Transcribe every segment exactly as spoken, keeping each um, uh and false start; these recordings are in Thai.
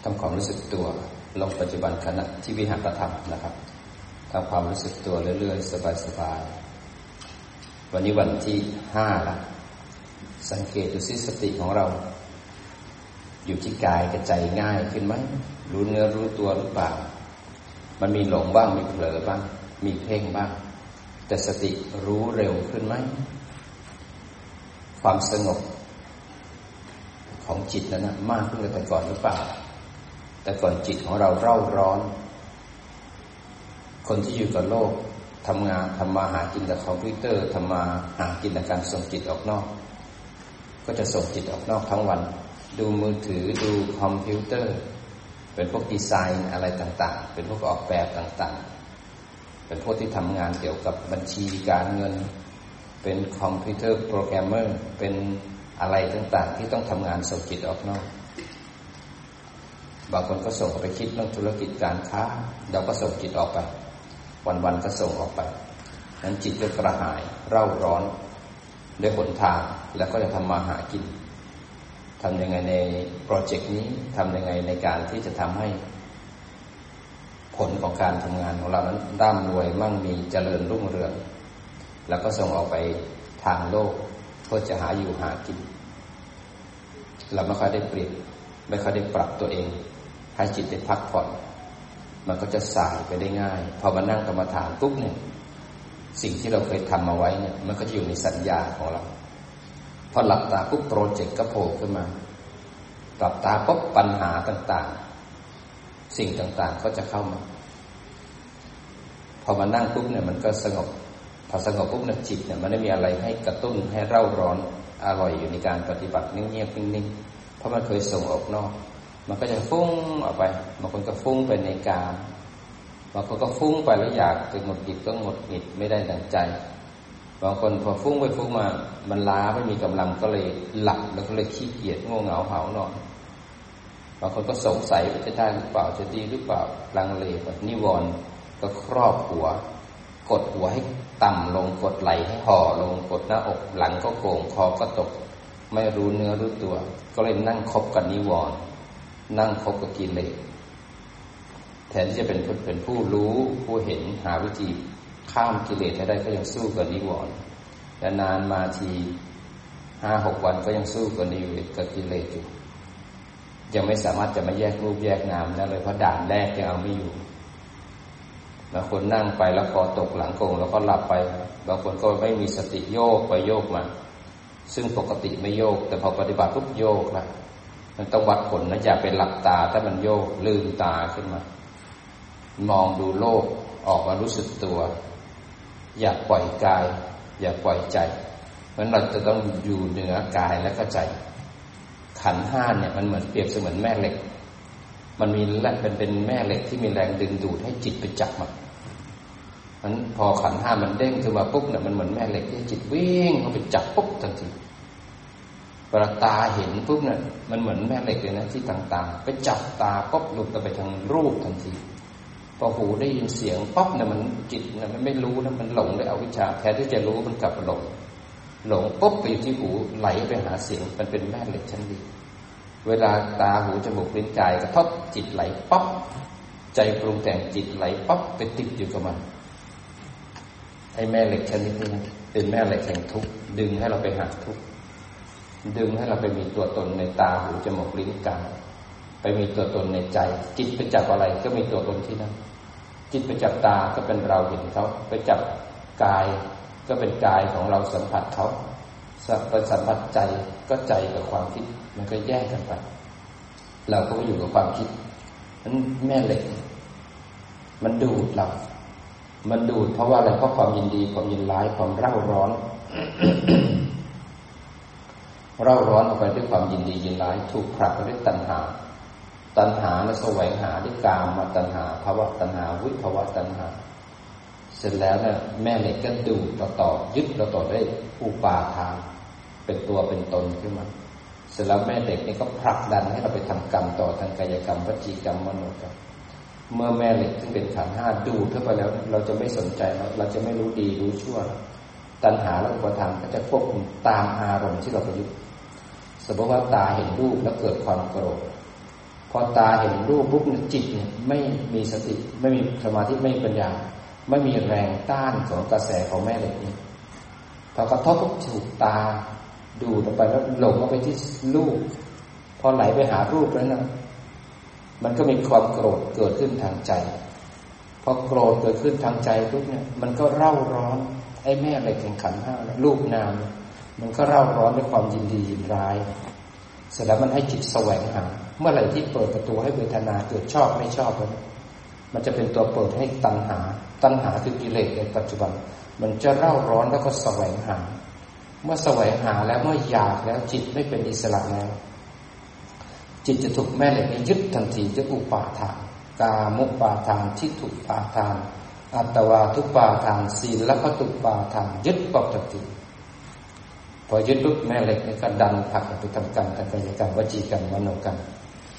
ำความรู้สึกตัวลงปัจจุบันขณะที่วิหารธรรมนะครับทำความรู้สึกตัวเรื่อยๆสบายๆวันนี้วันที่ห้าละสังเกตดูสิสติของเราอยู่ที่กายกับใจง่ายขึ้นไหมรู้เนื้อรู้ตัวหรือเปล่ามันมีหลงบ้างมีเผลอบ้างมีเพ่งบ้างแต่สติรู้เร็วขึ้นไหมความสงบของจิตนั้นนะมากขึ้นกว่าแต่ก่อนหรือเปล่าแต่ก่อนจิตของเราเร่าร้อนคนที่อยู่กับโลกทำงานทำมาหากินกับคอมพิวเตอร์ทำมาหากินกับการส่งจิตออกนอกก็จะส่งจิตออกนอกทั้งวันดูมือถือดูคอมพิวเตอร์เป็นพวกดีไซน์อะไรต่างๆเป็นพวกออกแบบต่างๆเป็นพวกที่ทำงานเกี่ยวกับบัญชีการเงินเป็นคอมพิวเตอร์โปรแกรมเมอร์เป็นอะไรต่างๆที่ต้องทำงานส่งจิตออกนอกบางคนก็ส่งออกไปคิดเรื่องธุรกิจการค้าเราก็ส่งจิตออกไปวันๆก็ส่งออกไปนั้นจิตก็กระหายเร่าร้อนด้วยหนทางแล้วก็จะทำมาหากินทำยังไงในโปรเจกต์นี้ทำยังไงในการที่จะทำให้ผลของการทำงานของเรานั้นร่ำรวยมั่งมีเจริญรุ่งเรืองแล้วก็ส่งออกไปทางโลกเพื่อจะหาอยู่หากินเราไม่ค่อยได้เปลี่ยนไม่ค่อยได้ปรับตัวเองให้จิตได้พักผ่อนมันก็จะสายไปได้ง่ายพอมานั่งกรรมฐานปุ๊บเนี่ยสิ่งที่เราเคยทำมาไว้เนี่ยมันก็จะอยู่ในสัญญาของเราพอหลับตาปุ๊บโปรเจกต์ก็โผล่ขึ้นมาหลับตาปุ๊บปัญหาต่างๆสิ่งต่างๆก็จะเข้ามาพอมานั่งปุ๊บเนี่ยมันก็สงบพอสงบปุ๊บเนี่ยจิตเนี่ยมันไม่มีอะไรให้กระตุ้นให้เร่าร้อนอร่อยอยู่ในการปฏิบัติเงียบๆนิ่งๆเพราะมันเคยส่งออกนอกมันก็จะฟุ้งออกไปบางคนก็ฟุ้งไปในกามบางคนก็ฟุ้งไปแล้วอยากจะหงุดหงิดก็หงุดหงิดไม่ได้ดั่งใจบางคนพอฟุ้งไปฟุ้งมามันล้าไม่มีกำลังก็เลยหลับแล้วก็เลยขี้เกียจง่วงเหงาหาวนอนบางคนก็สงสัยว่าจะได้หรือเปล่าจะดีหรือเปล่าลังเลแบบนิวรณ์ก็ครอบหัวกดหัวให้ต่ำลงกดไหล่ให้ห่อลงกดหน้าอกหลังก็โก่งคอก็ตกไม่รู้เนื้อรู้ตัวก็เลยนั่งคบกับนิวรณ์นั่งคบกับกิเลสแทนที่จะเป็นเป็นผู้รู้ผู้เห็นหาวิธีข้ามกิเลสให้ได้ก็ยังสู้กับนิวรณ์และนานมาทีห้าหกวันก็ยังสู้กับนิวรณ์กับกิเลสอยู่ยังไม่สามารถจะมาแยกรูปแยกนามได้เลยเพราะด่านแรกยังเอาไม่อยู่บางคนนั่งไปแล้วคอตกหลังโก่งแล้วก็หลับไปบางคนก็ไม่มีสติโยกไปโยกมาซึ่งปกติไม่โยกแต่พอปฏิบัติปุ๊บโยกละมันต้องวัดผลนะอย่าไปหลับตาถ้ามันโยกลืมตาขึ้นมามองดูโลกออกมารู้สึกตัวอย่าปล่อยกายอย่าปล่อยใจเพราะเราจะต้องอยู่เหนือกายและก็ใจขันธ์ห้าเนี่ยมันเหมือนเปรียบเสมือนแม่เหล็กมันมีแรงเป็นเป็นแม่เหล็กที่มีแรงดึงดูดให้จิตไปจับมันนั้นพอขันธ์ห้ามันเด้งขึ้นมาปุ๊บเนี่ยมันเหมือนแม่เหล็กที่จิตวิ่งเข้าไปจับปุ๊บทันทีเวลาตาเห็นปุ๊บเนี่ยมันเหมือนแม่เหล็กเลยนะที่ต่างๆไปจับตาปุ๊บหลุดไปทางรูปทันทีพอหูได้ยินเสียงปั๊บเนี่ยมันจิตเนี่ยมันไม่รู้นะมันหลงเลยอวิชชาแทนที่จะรู้มันกลับหลงหลงปุ๊บไปอยู่ที่หูไหลไปหาเสียงมันเป็นแม่เหล็กชั้นดีเวลาตาหูจมูกลิ้นกายกระทบจิตไหลปั๊บใจปรุงแต่งจิตไหลปั๊บไปติดอยู่กับมันไอ้แม่เหล็กชนิดนี้เป็นแม่เหล็กแห่งทุกข์ดึงให้เราไปหาทุกข์ดึงให้เราไปมีตัวตนในตาหูจมูกลิ้นกายไปมีตัวตนในใจจิตไปจับอะไรก็มีตัวตนที่นั่นจิตไปจับตาก็เป็นเราเห็นเขาไปจับกายก็เป็นกายของเราสัมผัสเขาไปสัมผัสใจก็ใจกับความคิดมันก็แยกกันไปเราก็ไปอยู่กับความคิดนั้นแม่เหล็กมันดูดเรามันดูดเพราะว่าอะไรเพราะความยินดีความยินร้ายความเร่าร้อน เร่าร้อนออกไปด้วยความยินดียินร้ายถูกผลักไปด้วยตัณหาตัณหาและแสวงหาด้วยกามตัณหาภวตัณหาวิภวตัณหาเสร็จแล้วเนี่ยแม่เหล็กก็ดูดเราต่อยึดเราต่อได้อุปาทานเป็นตัวเป็นตนขึ้นมาเสร็จแล้วแม่เหล็กนี่ก็ผลักดันให้เราไปทำกรรมต่อทางกายกรรมวจีกรรมมโนกรรมเมื่อแม่เหล็กซึ่งเป็นขันธ์ห้าดูดเข้าไปแล้วเราจะไม่สนใจแล้วเราจะไม่รู้ดีรู้ชั่วตัณหาและอุปาทานก็จะควบคุมตามอารมณ์ที่เราประยุกต์สมมติว่าตาเห็นรูปแล้วเกิดความโกรธพออตาเห็นรูปปุ๊บเนี่ยจิตเนี่ยไม่มีสติไม่มีสมาธิไม่มีปัญญาไม่มีแรงต้านของกระแสของแม่เหล็กนี้พอกระทบปุ๊บถูกตาดูลงไปแล้วหลงเข้าไปที่รูปพอไหลไปหารูปแล้วนะมันก็มีความโกรธเกิดขึ้นทางใจพอโกรธเกิดขึ้นทางใจปุ๊บเนี่ยมันก็เร่าร้อนไอ้แม่เหล็กแห่งขันธ์ห้ารูปนามมันก็เร่าร้อนด้วยความยินดียินร้ายเสร็จแล้วมันให้จิตแสวงหาเมื่อไหร่ที่เปิดประตูให้เวทนาเกิดชอบไม่ชอบแล้วมันจะเป็นตัวเปิดให้ตัณหาตัณหาคือกิเลสในปัจจุบันมันจะเร่าร้อนแล้วก็แสวงหาเมื่อแสวงหาแล้วเมื่ออยากแล้วจิตไม่เป็นอิสระแล้วจิตจะถูกแม่เหล็กนี้ยึดทันทีด้วยอุปาทานกามุปาทานทิฏฐุปาทานอัตวาทุปาทานศีลพัตุปาทานยึดปกติพอยึดปุ๊บแม่เหล็กนี่ก็ดันผลักไปทำกรรมทางกายกรรมวจีกรรมมโนกรรม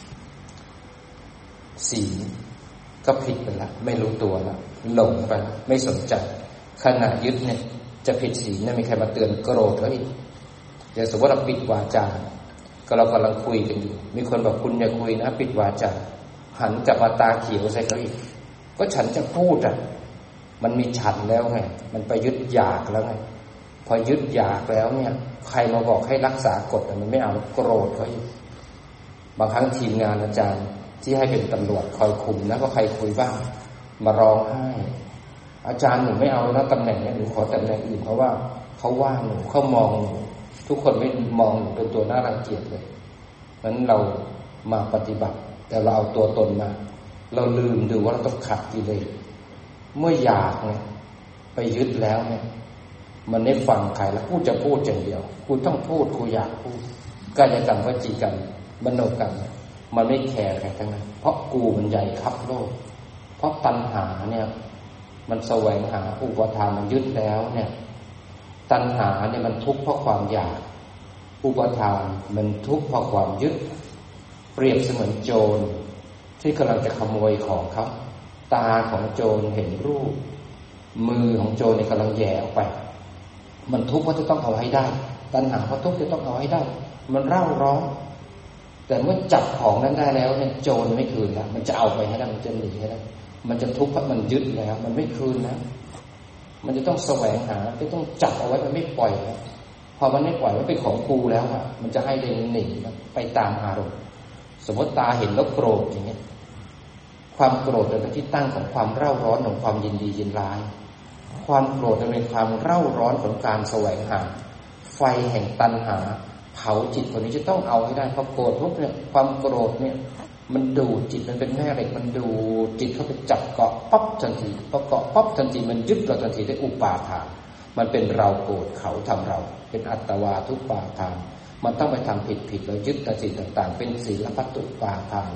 ศีลก็ผิดไปละไม่รู้ตัวละหลงไปไม่สนใจขณะยึดเนี่ยจะผิดศีลเนี่ยมีใครมาเตือนโกรธแล้วอีกอย่างสมมติเราปิดวาจาก็เรากำลังคุยกันอยู่มีคนบอกคุณอย่าคุยนะปิดวาจาหันกลับมาตาเขียวใส่เขาอีกก็ฉันจะพูดอ่ะมันมีฉันแล้วไงมันไปยึดอยากแล้วไงพอยึดอยากแล้วเนี่ยใครมาบอกให้รักษากฎมันไม่เอาโกรธเขาอีกบางครั้งทีมงานอาจารย์ที่ให้เป็นตำรวจคอยคุมนะก็ใครคุยบ้างมาร้องไห้อาจารย์หนูไม่เอาแล้วตำแหน่งนี้หนูขอตำแหน่งอื่นเพราะว่าเขาว่าหนูเขามองหนูทุกคนไม่มองหนูเป็นตัวน่ารังเกียจเลยนั้นเรามาปฏิบัติแต่เราเอาตัวตนมาเราลืมดูว่าเราต้องขัดกิเลสเมื่ออยากเนี่ยไปยึดแล้วเนี่ยมันไม่ฟังใครแล้วพูดจะพูดอย่างเดียวกูต้องพูดกูอยากพูดกายกรรมวจีกรรมมโนกรรมมันไม่แคร์ใครทั้งนั้นเพราะกูมันใหญ่คับโลกเพราะตัณหาเนี่ยมันแสวงหาอุปทานมันยึดแล้วเนี่ยตัณหาเนี่ยมันทุกข์เพราะความอยากอุปทานมันทุกข์เพราะความยึดเปรียบเสมือนโจรที่กำลังจะขโมยของเขาตาของโจรเห็นรูปมือของโจรเนี่ยกำลังแย่ออกไปมันทุกข์เพราะจะต้องเอาให้ได้ตัณหาเพราะทุกข์จะต้องเอาให้ได้มันเร่าร้อนแต่เมื่อจับของนั้นได้แล้วเนี่ยโจรไม่คืนแล้วมันจะเอาไปให้ได้มันจะหนีให้ได้มันจะทุกข์เพราะมันยึดแล้วมันไม่คืนนะมันจะต้องแสวงหาจะต้องจับเอาไว้มันไม่ปล่อยแล้วพอมันไม่ปล่อยมันเป็นของกูแล้วอ่ะมันจะให้เดินหนีไปตามอารมณ์สมมติตาเห็นแล้วโกรธอย่างเงี้ยความโกรธเป็นที่ตั้งของความเร่าร้อนของความยินดียินร้ายความโกรธเป็นความเร่าร้อนของการแสวงหาไฟแห่งตัณหาเผาจิตคนนี้จะต้องเอาให้ได้พอโกรธปุ๊บเนี่ยความโกรธเนี่ยมันดูดจิตมันเป็นแม่เหล็กมันดูดจิตเข้าไปจับเกาะปั๊บทันทีพอเกาะปั๊บทันทีมันยึดเราทันทีได้อุปาทานมันเป็นเราโกรธเขาทำเราเป็นอัตตวาทุปาทานมันต้องไปทำผิดผิดแล้วยึดแต่สิ่งต่างๆเป็นศีลพัตุปาทาน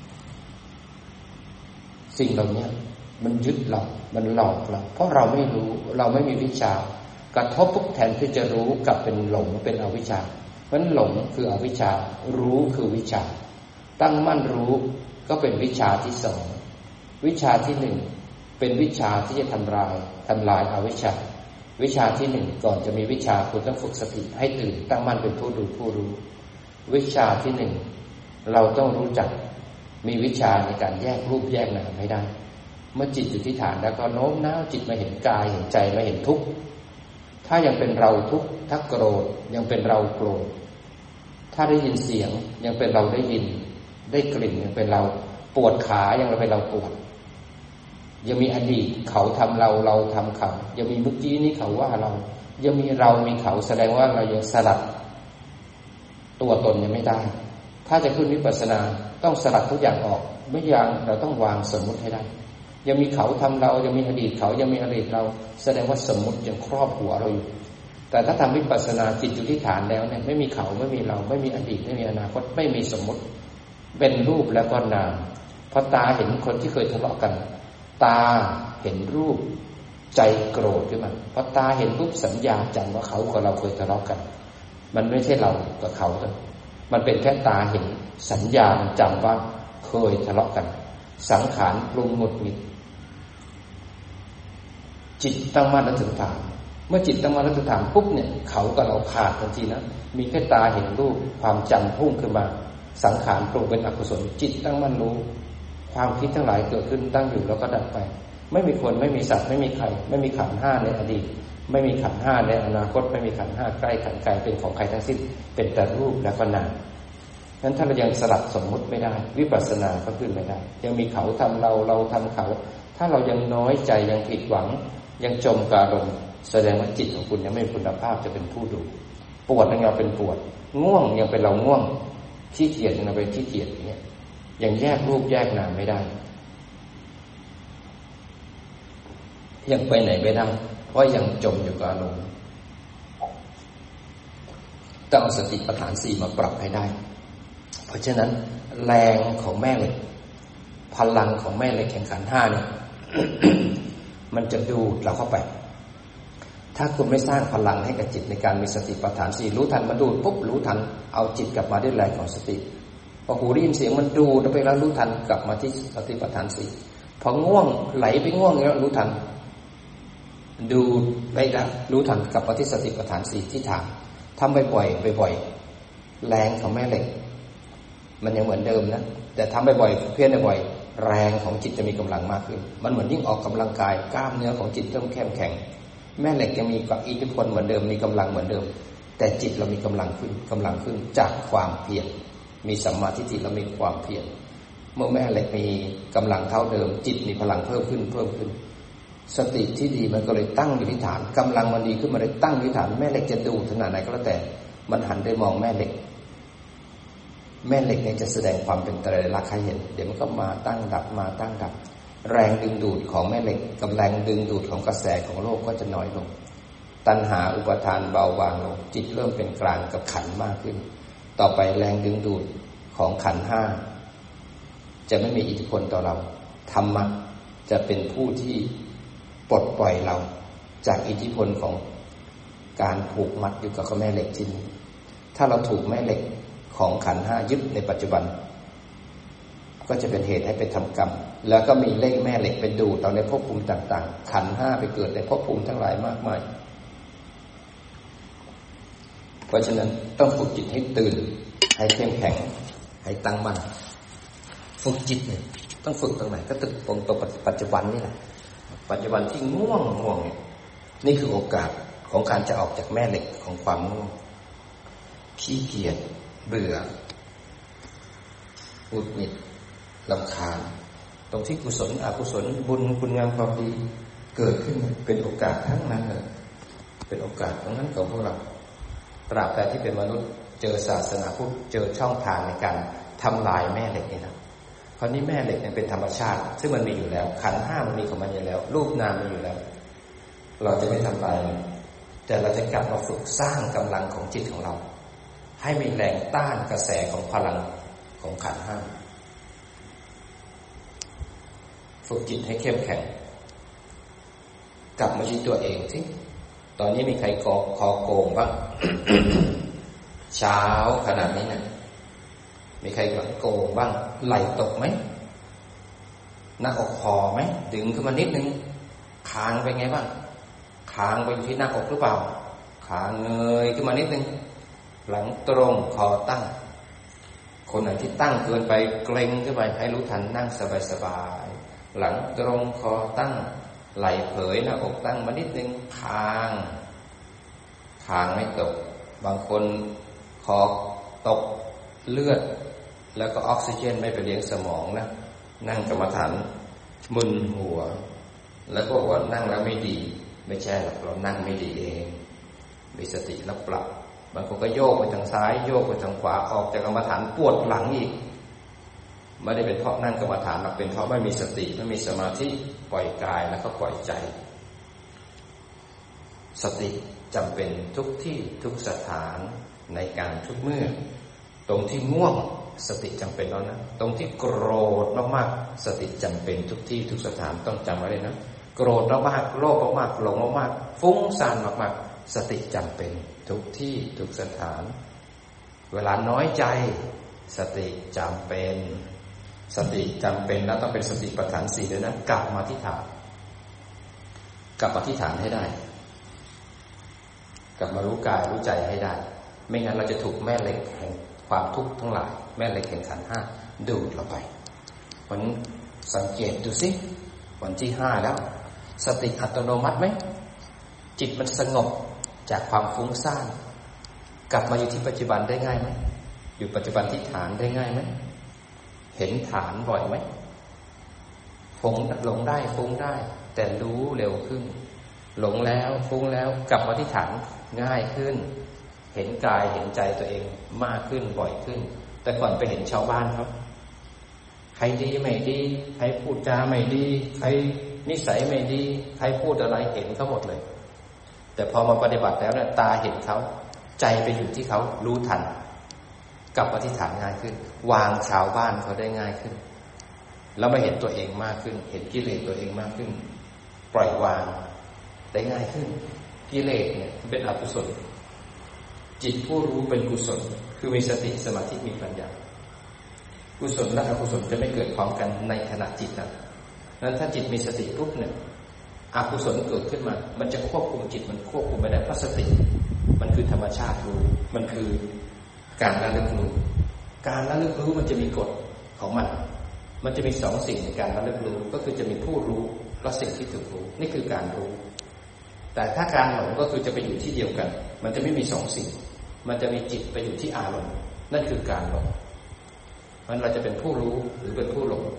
สิ่งเหล่านี้มันยึดเรามันหลอกเราเพราะเราไม่รู้เราไม่มีวิชากระทบปุ๊บแทนที่จะรู้กลับเป็นหลงเป็นอวิชชาเพราะหลงคืออวิชชารู้คือวิชาตั้งมั่นรู้ก็เป็นวิชาที่สองวิชาที่หนึ่งเป็นวิชาที่จะทำลายทำลายอวิชชาวิชาที่หนึ่งก่อนจะมีวิชาคุณต้องฝึกสติให้ตื่นตั้งมั่นเป็นผู้ดูผู้รู้วิชาที่หนึ่งเราต้องรู้จักมีวิชาในการแยกรูปแยกนามให้ได้เมื่อจิตอยู่ที่ฐานแล้วก็โน้มน้าวจิตมาเห็นกายเห็นใจมาเห็นทุกข์ถ้ายังเป็นเราทุกข์ถ้าโกรธยังเป็นเราโกรธถ้าได้ยินเสียงยังเป็นเราได้ยินได้กลิ่นยังเป็นเราปวดขายังเป็นเราปวดยังมีอดีตเขาทำเราเราทำเขายังมีเมื่อกี้นี้เขาว่าเรายังมีเรามีเขาแสดงว่าเรายังสลัดตัวตนยังไม่ได้ถ้าจะขึ้นวิปัสสนาต้องสลัดทุกอย่างออกไม่อย่างเราต้องวางสมมุติให้ได้ยังมีเขาทำเรายังมีอดีตเขายังมีอดีตเราแสดงว่าสมมุติยังครอบหัวเราอยู่แต่ถ้าทำวิปัสสนาจิตอยู่ที่ฐานแล้วเนี่ยไม่มีเขาไม่มีเราไม่มีอดีตไม่มีอนาคตไม่มีสมมุติเป็นรูปแล้วก็นามพอตาเห็นคนที่เคยทะเลาะกันตาเห็นรูปใจโกรธขึ้นมาพอตาเห็นรูปสัญญาจำว่าเขากับเราเคยทะเลาะกันมันไม่ใช่เรากับเขาแต่มันเป็นแค่ตาเห็นสัญญาจำว่าเคยทะเลาะกันสังขารปรุงหงุดหงิดจิตตั้งมั่นแล้วถึงฐานเมื่อจิตตั้งมั่นแล้วถึงฐานปุ๊บเนี่ยเขากับเราขาดทันทีนะมีแค่ตาเห็นรูปความจำพุ่งขึ้นมาสังขารปรุงเป็นอกุศลจิตตั้งมั่นรู้ความคิดทั้งหลายเกิดขึ้นตั้งอยู่แล้วก็ดับไปไม่มีคนไม่มีสัตว์ไม่มีใครไม่มีขันธ์ห้าในอดีตไม่มีขันธ์ห้าในอนาคตไม่มีขันธ์ห้าใกล้ขันธ์ไกลเป็นของใครทั้งสิ้นเป็นแต่รูปและก็นามนั้นถ้าเรายังสลัดสมมุติไม่ได้วิปัสสนาก็ขึ้นไม่ได้ยังมีเขาทำเราเราทำเขาถ้าเรายังน้อยใจยังผิดหวังยังจมกอารมณ์แสดงว่าจิตของคุณยังไม่มีคุณภาพจะเป็นผู้ดูปวดยังเราเป็นปวดง่วงยังเป็นเราง่วงขี้เกียจยังเราเป็นขี้เกียจอย่างเงี้ยยังแยกรูปแยกนามไม่ได้ยังไปไหนไม่ได้เพราะยังจมอยู่กับอารมณ์ต้องเอาสติปัฏฐานสี่มาปรับให้ได้เพราะฉะนั้นแรงของแม่เหล็กพลังของแม่เหล็กแห่งขันธ์ห้าเนี่ย มันจะดูดเราเข้าไปถ้าคุณไม่สร้างพลังให้กับจิตในการมีสติปัฏฐานสี่รู้ทันมันดูดปุ๊บรู้ทันเอาจิตกลับมาด้วยแรงของสติพอหูได้ยินเสียงมันดูดไปแล้วรู้ทันกลับมาที่สติปัฏฐานสี่พอง่วงไหลไปง่วงแล้วรู้ทันดูไปแล้วรู้ทันกลับมาที่สติปัฏฐานสี่ที่ฐานทำบ่อยๆบ่อยๆแรงของแม่เหล็กมันยังเหมือนเดิมนะแต่ทำบ่อยๆเพี้ยนบ่อยแรงของจิตจะมีกำลังมากขึ้นมันเหมือนยิ่งออกกำลังกายกล้ามเนื้อของจิตเริ่มเข้มแข็งแม่เหล็กยังมีกับอิทธิพลเหมือนเดิมมีกำลังเหมือนเดิมแต่จิตเรามีกำลังขึ้นกำลังขึ้นจากความเพียรมีสัมมาทิฏฐิและมีความเพียรเมื่อแม่เหล็กมีกำลังเท่าเดิมจิตมีพลังเพิ่มขึ้นเพิ่มขึ้นสติที่ดีมันก็เลยตั้งอยู่ที่ฐานกำลังมันดีขึ้นมาเลยตั้งอยู่ที่ฐานแม่เหล็กจะดูขนาดไหนก็แล้วแต่มันหันได้มองแม่เหล็กแม่เหล็กเนี่ยจะแสดงความเป็นไตรลักษณ์ให้เห็นเดี๋ยวมันก็มาตั้งดับมาตั้งดับแรงดึงดูดของแม่เหล็กกับแรงดึงดูดของกระแสของโลกก็จะน้อยลงตัณหาอุปทานเบาบางลงจิตเริ่มเป็นกลางกับขันธ์มากขึ้นต่อไปแรงดึงดูดของขันธ์ห้าจะไม่มีอิทธิพลต่อเราธรรมะจะเป็นผู้ที่ปลดปล่อยเราจากอิทธิพลของการผูกมัดอยู่กับแม่เหล็กที่นี้ถ้าเราถูกแม่เหล็กของขันธ์ห้ายึดในปัจจุบันก็จะเป็นเหตุให้ไปทำกรรมแล้วก็มีเลขแม่เหล็กไปดูดเราในภพภูมิต่างๆขันธ์ห้าไปเกิดในภพภูมิทั้งหลายมากมายเพราะฉะนั้นต้องฝึกจิตให้ตื่นให้เข้มแข็งให้ตั้งมั่นฝึกจิตเนี่ยต้องฝึกตรงไหนก็ตึกตรงตัวปัจจุบันนี่แหละปัจจุบันที่ง่วงง่วงเนี่ยนี่คือโอกาสของการจะออกจากแม่เหล็กของความง่วงขี้เกียจเบื่อหงุดหงิดรำคาญตรงที่กุศลอกุศลบุญคุณงามความดีเกิดขึ้นเป็นโอกาสทั้งนั้นเลยเป็นโอกาสทั้งนั้นของพวกเราตราบใดที่เป็นมนุษย์เจอศาสนาพุทธเจอช่องทางในการทำลายแม่เหล็กนี่นะคราวนี้แม่เหล็กเนี่ยเป็นธรรมชาติซึ่งมันมีอยู่แล้วขันธ์ห้ามันมีของมันอยู่แล้วรูปนามมันอยู่แล้วเราจะไม่ทำลายมันแต่เราจะกลับมาฝึกสร้างกำลังของจิตของเราให้มีแรงต้านกระแสของพลังของขันธ์ห้าฝึกจิตให้เข้มแข็งกลับมาที่ตัวเองสิตอนนี้มีใครกอคอโกงบ้าง เช้าขนาดนี้เนี่ยมีใครหลังโกงบ้างไหลตกไหมหน้าอกพอไหมดึงขึ้นมานิดนึงคางไปไงบ้างคางไปอยู่ที่หน้าอกหรือเปล่าคางเงยขึ้นมานิดนึงหลังตรงคอตั้งคนไหนที่ตั้งเกินไปเกร็งขึ้นไปให้รู้ทันนั่งสบายๆหลังตรงคอตั้งไหล่เผยหน้าอกตั้งมานิดนึงคางคางไม่ตกบางคนคอตกเลือดแล้วก็ออกซิเจนไม่ไปเลี้ยงสมองนะนั่งกรรมฐานมึนหัวแล้วก็บอกว่านั่งแล้วไม่ดีไม่ใช่หรอกเรานั่งไม่ดีเองมีสติแล้วปรับบางคนก็โยกไปทางซ้ายโยกไปทางขวาออกจากกรรมฐานปวดหลังอีกไม่ได้เป็นเพราะนั่งกรรมฐานหรอกเป็นเพราะไม่มีสติไม่มีสมาธิปล่อยกายแล้วก็ปล่อยใจสติจำเป็นทุกที่ทุกสถานในการทุกเมื่อตรงที่ง่วงสติจำเป็นแล้วนะตรงที่โกรธมากๆสติจำเป็นทุกที่ทุกสถานต้องจำไว้เลยนะโกรธมากๆโลภมากๆหลงมากๆฟุ้งซ่านมากๆสติจำเป็นทุกที่ทุกสถานเวลาน้อยใจสติจำเป็นสติจำเป็นแล้วต้องเป็นสติปัฏฐานสี่ด้วยนะกลับมาที่ฐานกลับมาที่ฐานให้ได้กลับมารู้กายรู้ใจให้ได้ไม่งั้นเราจะถูกแม่เหล็กแห่งความทุกข์ทั้งหลายแม่เหล็กแห่งขันธ์ห้าดูดเราไปวันสังเกตดูสิวันที่ห้าแล้วสติอัตโนมัติไหมจิตมันสงบจากความฟุ้งซ่านกลับมาอยู่ที่ปัจจุบันได้ง่ายไหมอยู่ปัจจุบันที่ฐานได้ง่ายไหมเห็นฐานบ่อยไหมฟุ้งหลงได้ฟุ้งได้แต่รู้เร็วขึ้นหลงแล้วฟุ้งแล้วกลับมาที่ฐานง่ายขึ้นเห็นกายเห็นใจตัวเองมากขึ้นบ่อยขึ้นแต่ก่อนไปเห็นชาวบ้านครับใครดีไม่ดีใครพูดจาไม่ดีใครนิสัยไม่ดีใครพูดอะไรเห็นเขาหมดเลยแต่พอมาปฏิบัติแล้วเนี่ยตาเห็นเขาใจไปอยู่ที่เขารู้ทันกลับมาที่ฐานง่ายขึ้นวางชาวบ้านเขาได้ง่ายขึ้นแล้วมาเห็นตัวเองมากขึ้นเห็นกิเลสตัวเองมากขึ้นปล่อยวางได้ง่ายขึ้นกิเลสเนี่ยเป็นอกุศลจิตผู้รู้เป็นกุศลคือมีสติสมาธิมีปัญญากุศลและอกุศลจะไม่เกิดพร้อมกันในขณะจิตนั้นนั้นถ้าจิตมีสติปุ๊บเนี่ยอกุศลเกิดขึ้นมามันจะควบคุมจิตมันควบคุมไม่ได้เพราะสติมันคือธรรมชาติรู้มันคือการระลึกรู้การระลึกรู้มันจะมีกฎของมันมันจะมีสองสิ่งในการระลึกรู้ก็คือจะมีผู้รู้และสิ่งที่ถูกรู้นี่คือการรู้แต่ถ้าการหลงก็คือจะไปอยู่ที่เดียวกันมันจะไม่มีสองสิ่งมันจะมีจิตไปอยู่ที่อารมณ์นั่นคือการหลงมันเราจะเป็นผู้รู้หรือเป็นผู้หลง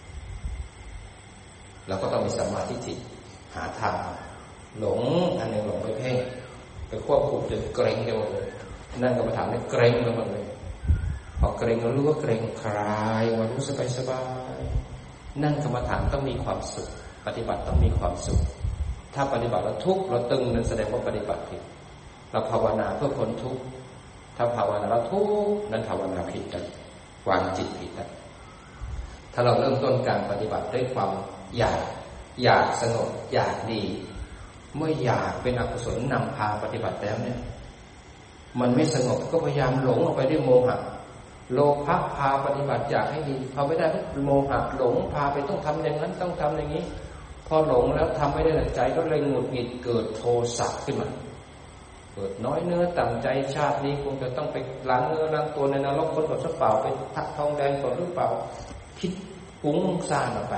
เราก็ต้องมีสัมมาทิฏฐิหาทางหลงอันหนึ่งหลงไปเพ่งไปควบคุมจนเกร็งไปหมดเลยนั่งกรรมฐานนี่เกร็งไปหมดเลยพอเกร็งเรารู้ว่าเกร็งคลายมารู้สบายสบายนั่งกรรมฐานต้องมีความสุขปฏิบัติต้องมีความสุขถ้าปฏิบัติแล้วทุกข์เราตึงนั้นแสดงว่าปฏิบัติผิดเราภาวนาเพื่อพ้นทุกข์ถ้าภาวนาแล้วทุกข์นั้นภาวนาผิดกันวางจิตผิดกันถ้าเราเริ่มต้นการปฏิบัติด้วยความอยากอยากสงบอยากดีเมื่ออยากเป็นอกุศลนำพาปฏิบัติแล้วเนี่ยมันไม่สงบก็พยายามหลงออกไปด้วยโมหะโลภะพาปฏิบัติอยากให้ดีพอไม่ได้โมหะหลงพาไปต้องทำอย่างนั้นต้องทำอย่างนี้พอหลงแล้วทำไม่ได้ดั่งใจก็เลยหงุดหงิดเกิดโทสะขึ้นมาเกิดน้อยเนื้อต่ำใจชาตินี้คงจะต้องไปล้างเนื้อล้างตัวในนรกคนก่อนสักเปล่าไปทักทองแดงก่อนหรือเปล่าคิดฟุ้งซ่านออกไป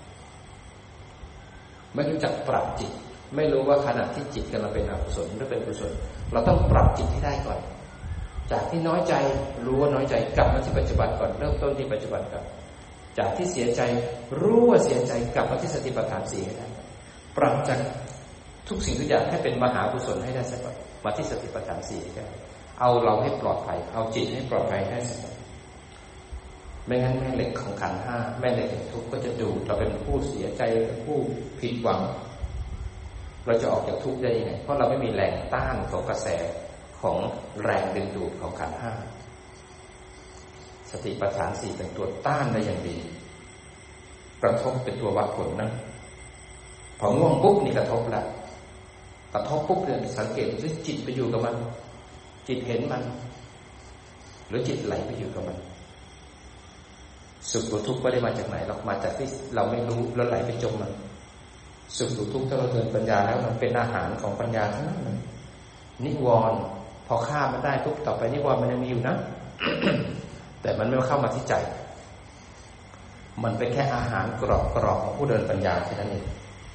ไม่รู้จักปรับจิตไม่รู้ว่าขณะที่จิตกำลังเป็นอกุศลหรือเป็นกุศลเราต้องปรับจิตให้ได้ก่อนจากที่น้อยใจรู้ว่าน้อยใจกลับมาที่ปัจจุบันก่อนเริ่มต้นที่ปัจจุบันก่อนจากที่เสียใจรู้ว่าเสียใจกลับมาที่สติปัฏฐานสี่ให้ได้ปรับจากทุกสิ่งทุกอย่างให้เป็นมหากุศลให้ได้สักก่อนมาที่สติปัฏฐานสี่ให้ได้เอาเราให้ปลอดภัยเอาจิตให้ปลอดภัยให้สักก่อนไม่งั้นแม่เหล็กของขันธ์ห้าแม่เหล็กแห่งทุกข์ก็จะดูเราเป็นผู้เสียใจผู้ผิดหวังเราจะออกจากทุกข์ได้ยังไงเพราะเราไม่มีแรงต้านของกระแสของแรงดึงดูดของขันธ์ห้าสติปัฏฐานสี่เป็นตัวต้านได้อย่างดีกระทบเป็นตัววัดผลนะพอง่วงปุ๊บนี่กระทบแล้วกระทบปุ๊บเนี่ยสังเกตดูจิตไปอยู่กับมันจิตเห็นมันหรือจิตไหลไปอยู่กับมันสุขหรือทุกข์ไม่ได้มาจากไหนหรอกมาจากที่เราไม่รู้แล้วไหลไปจมมันสุขหรือทุกข์ถ้าเราเดินปัญญาแล้วมันเป็นอาหารของปัญญาทั้งนั้นนิวรณ์พอฆ่ามันได้ปุ๊บต่อไปนิวรณ์มันยังมีอยู่นะ แต่มันไม่เข้ามาที่ใจมันเป็นแค่อาหารกรอบกรอบของผู้เดินปัญญาแค่นั้นเอง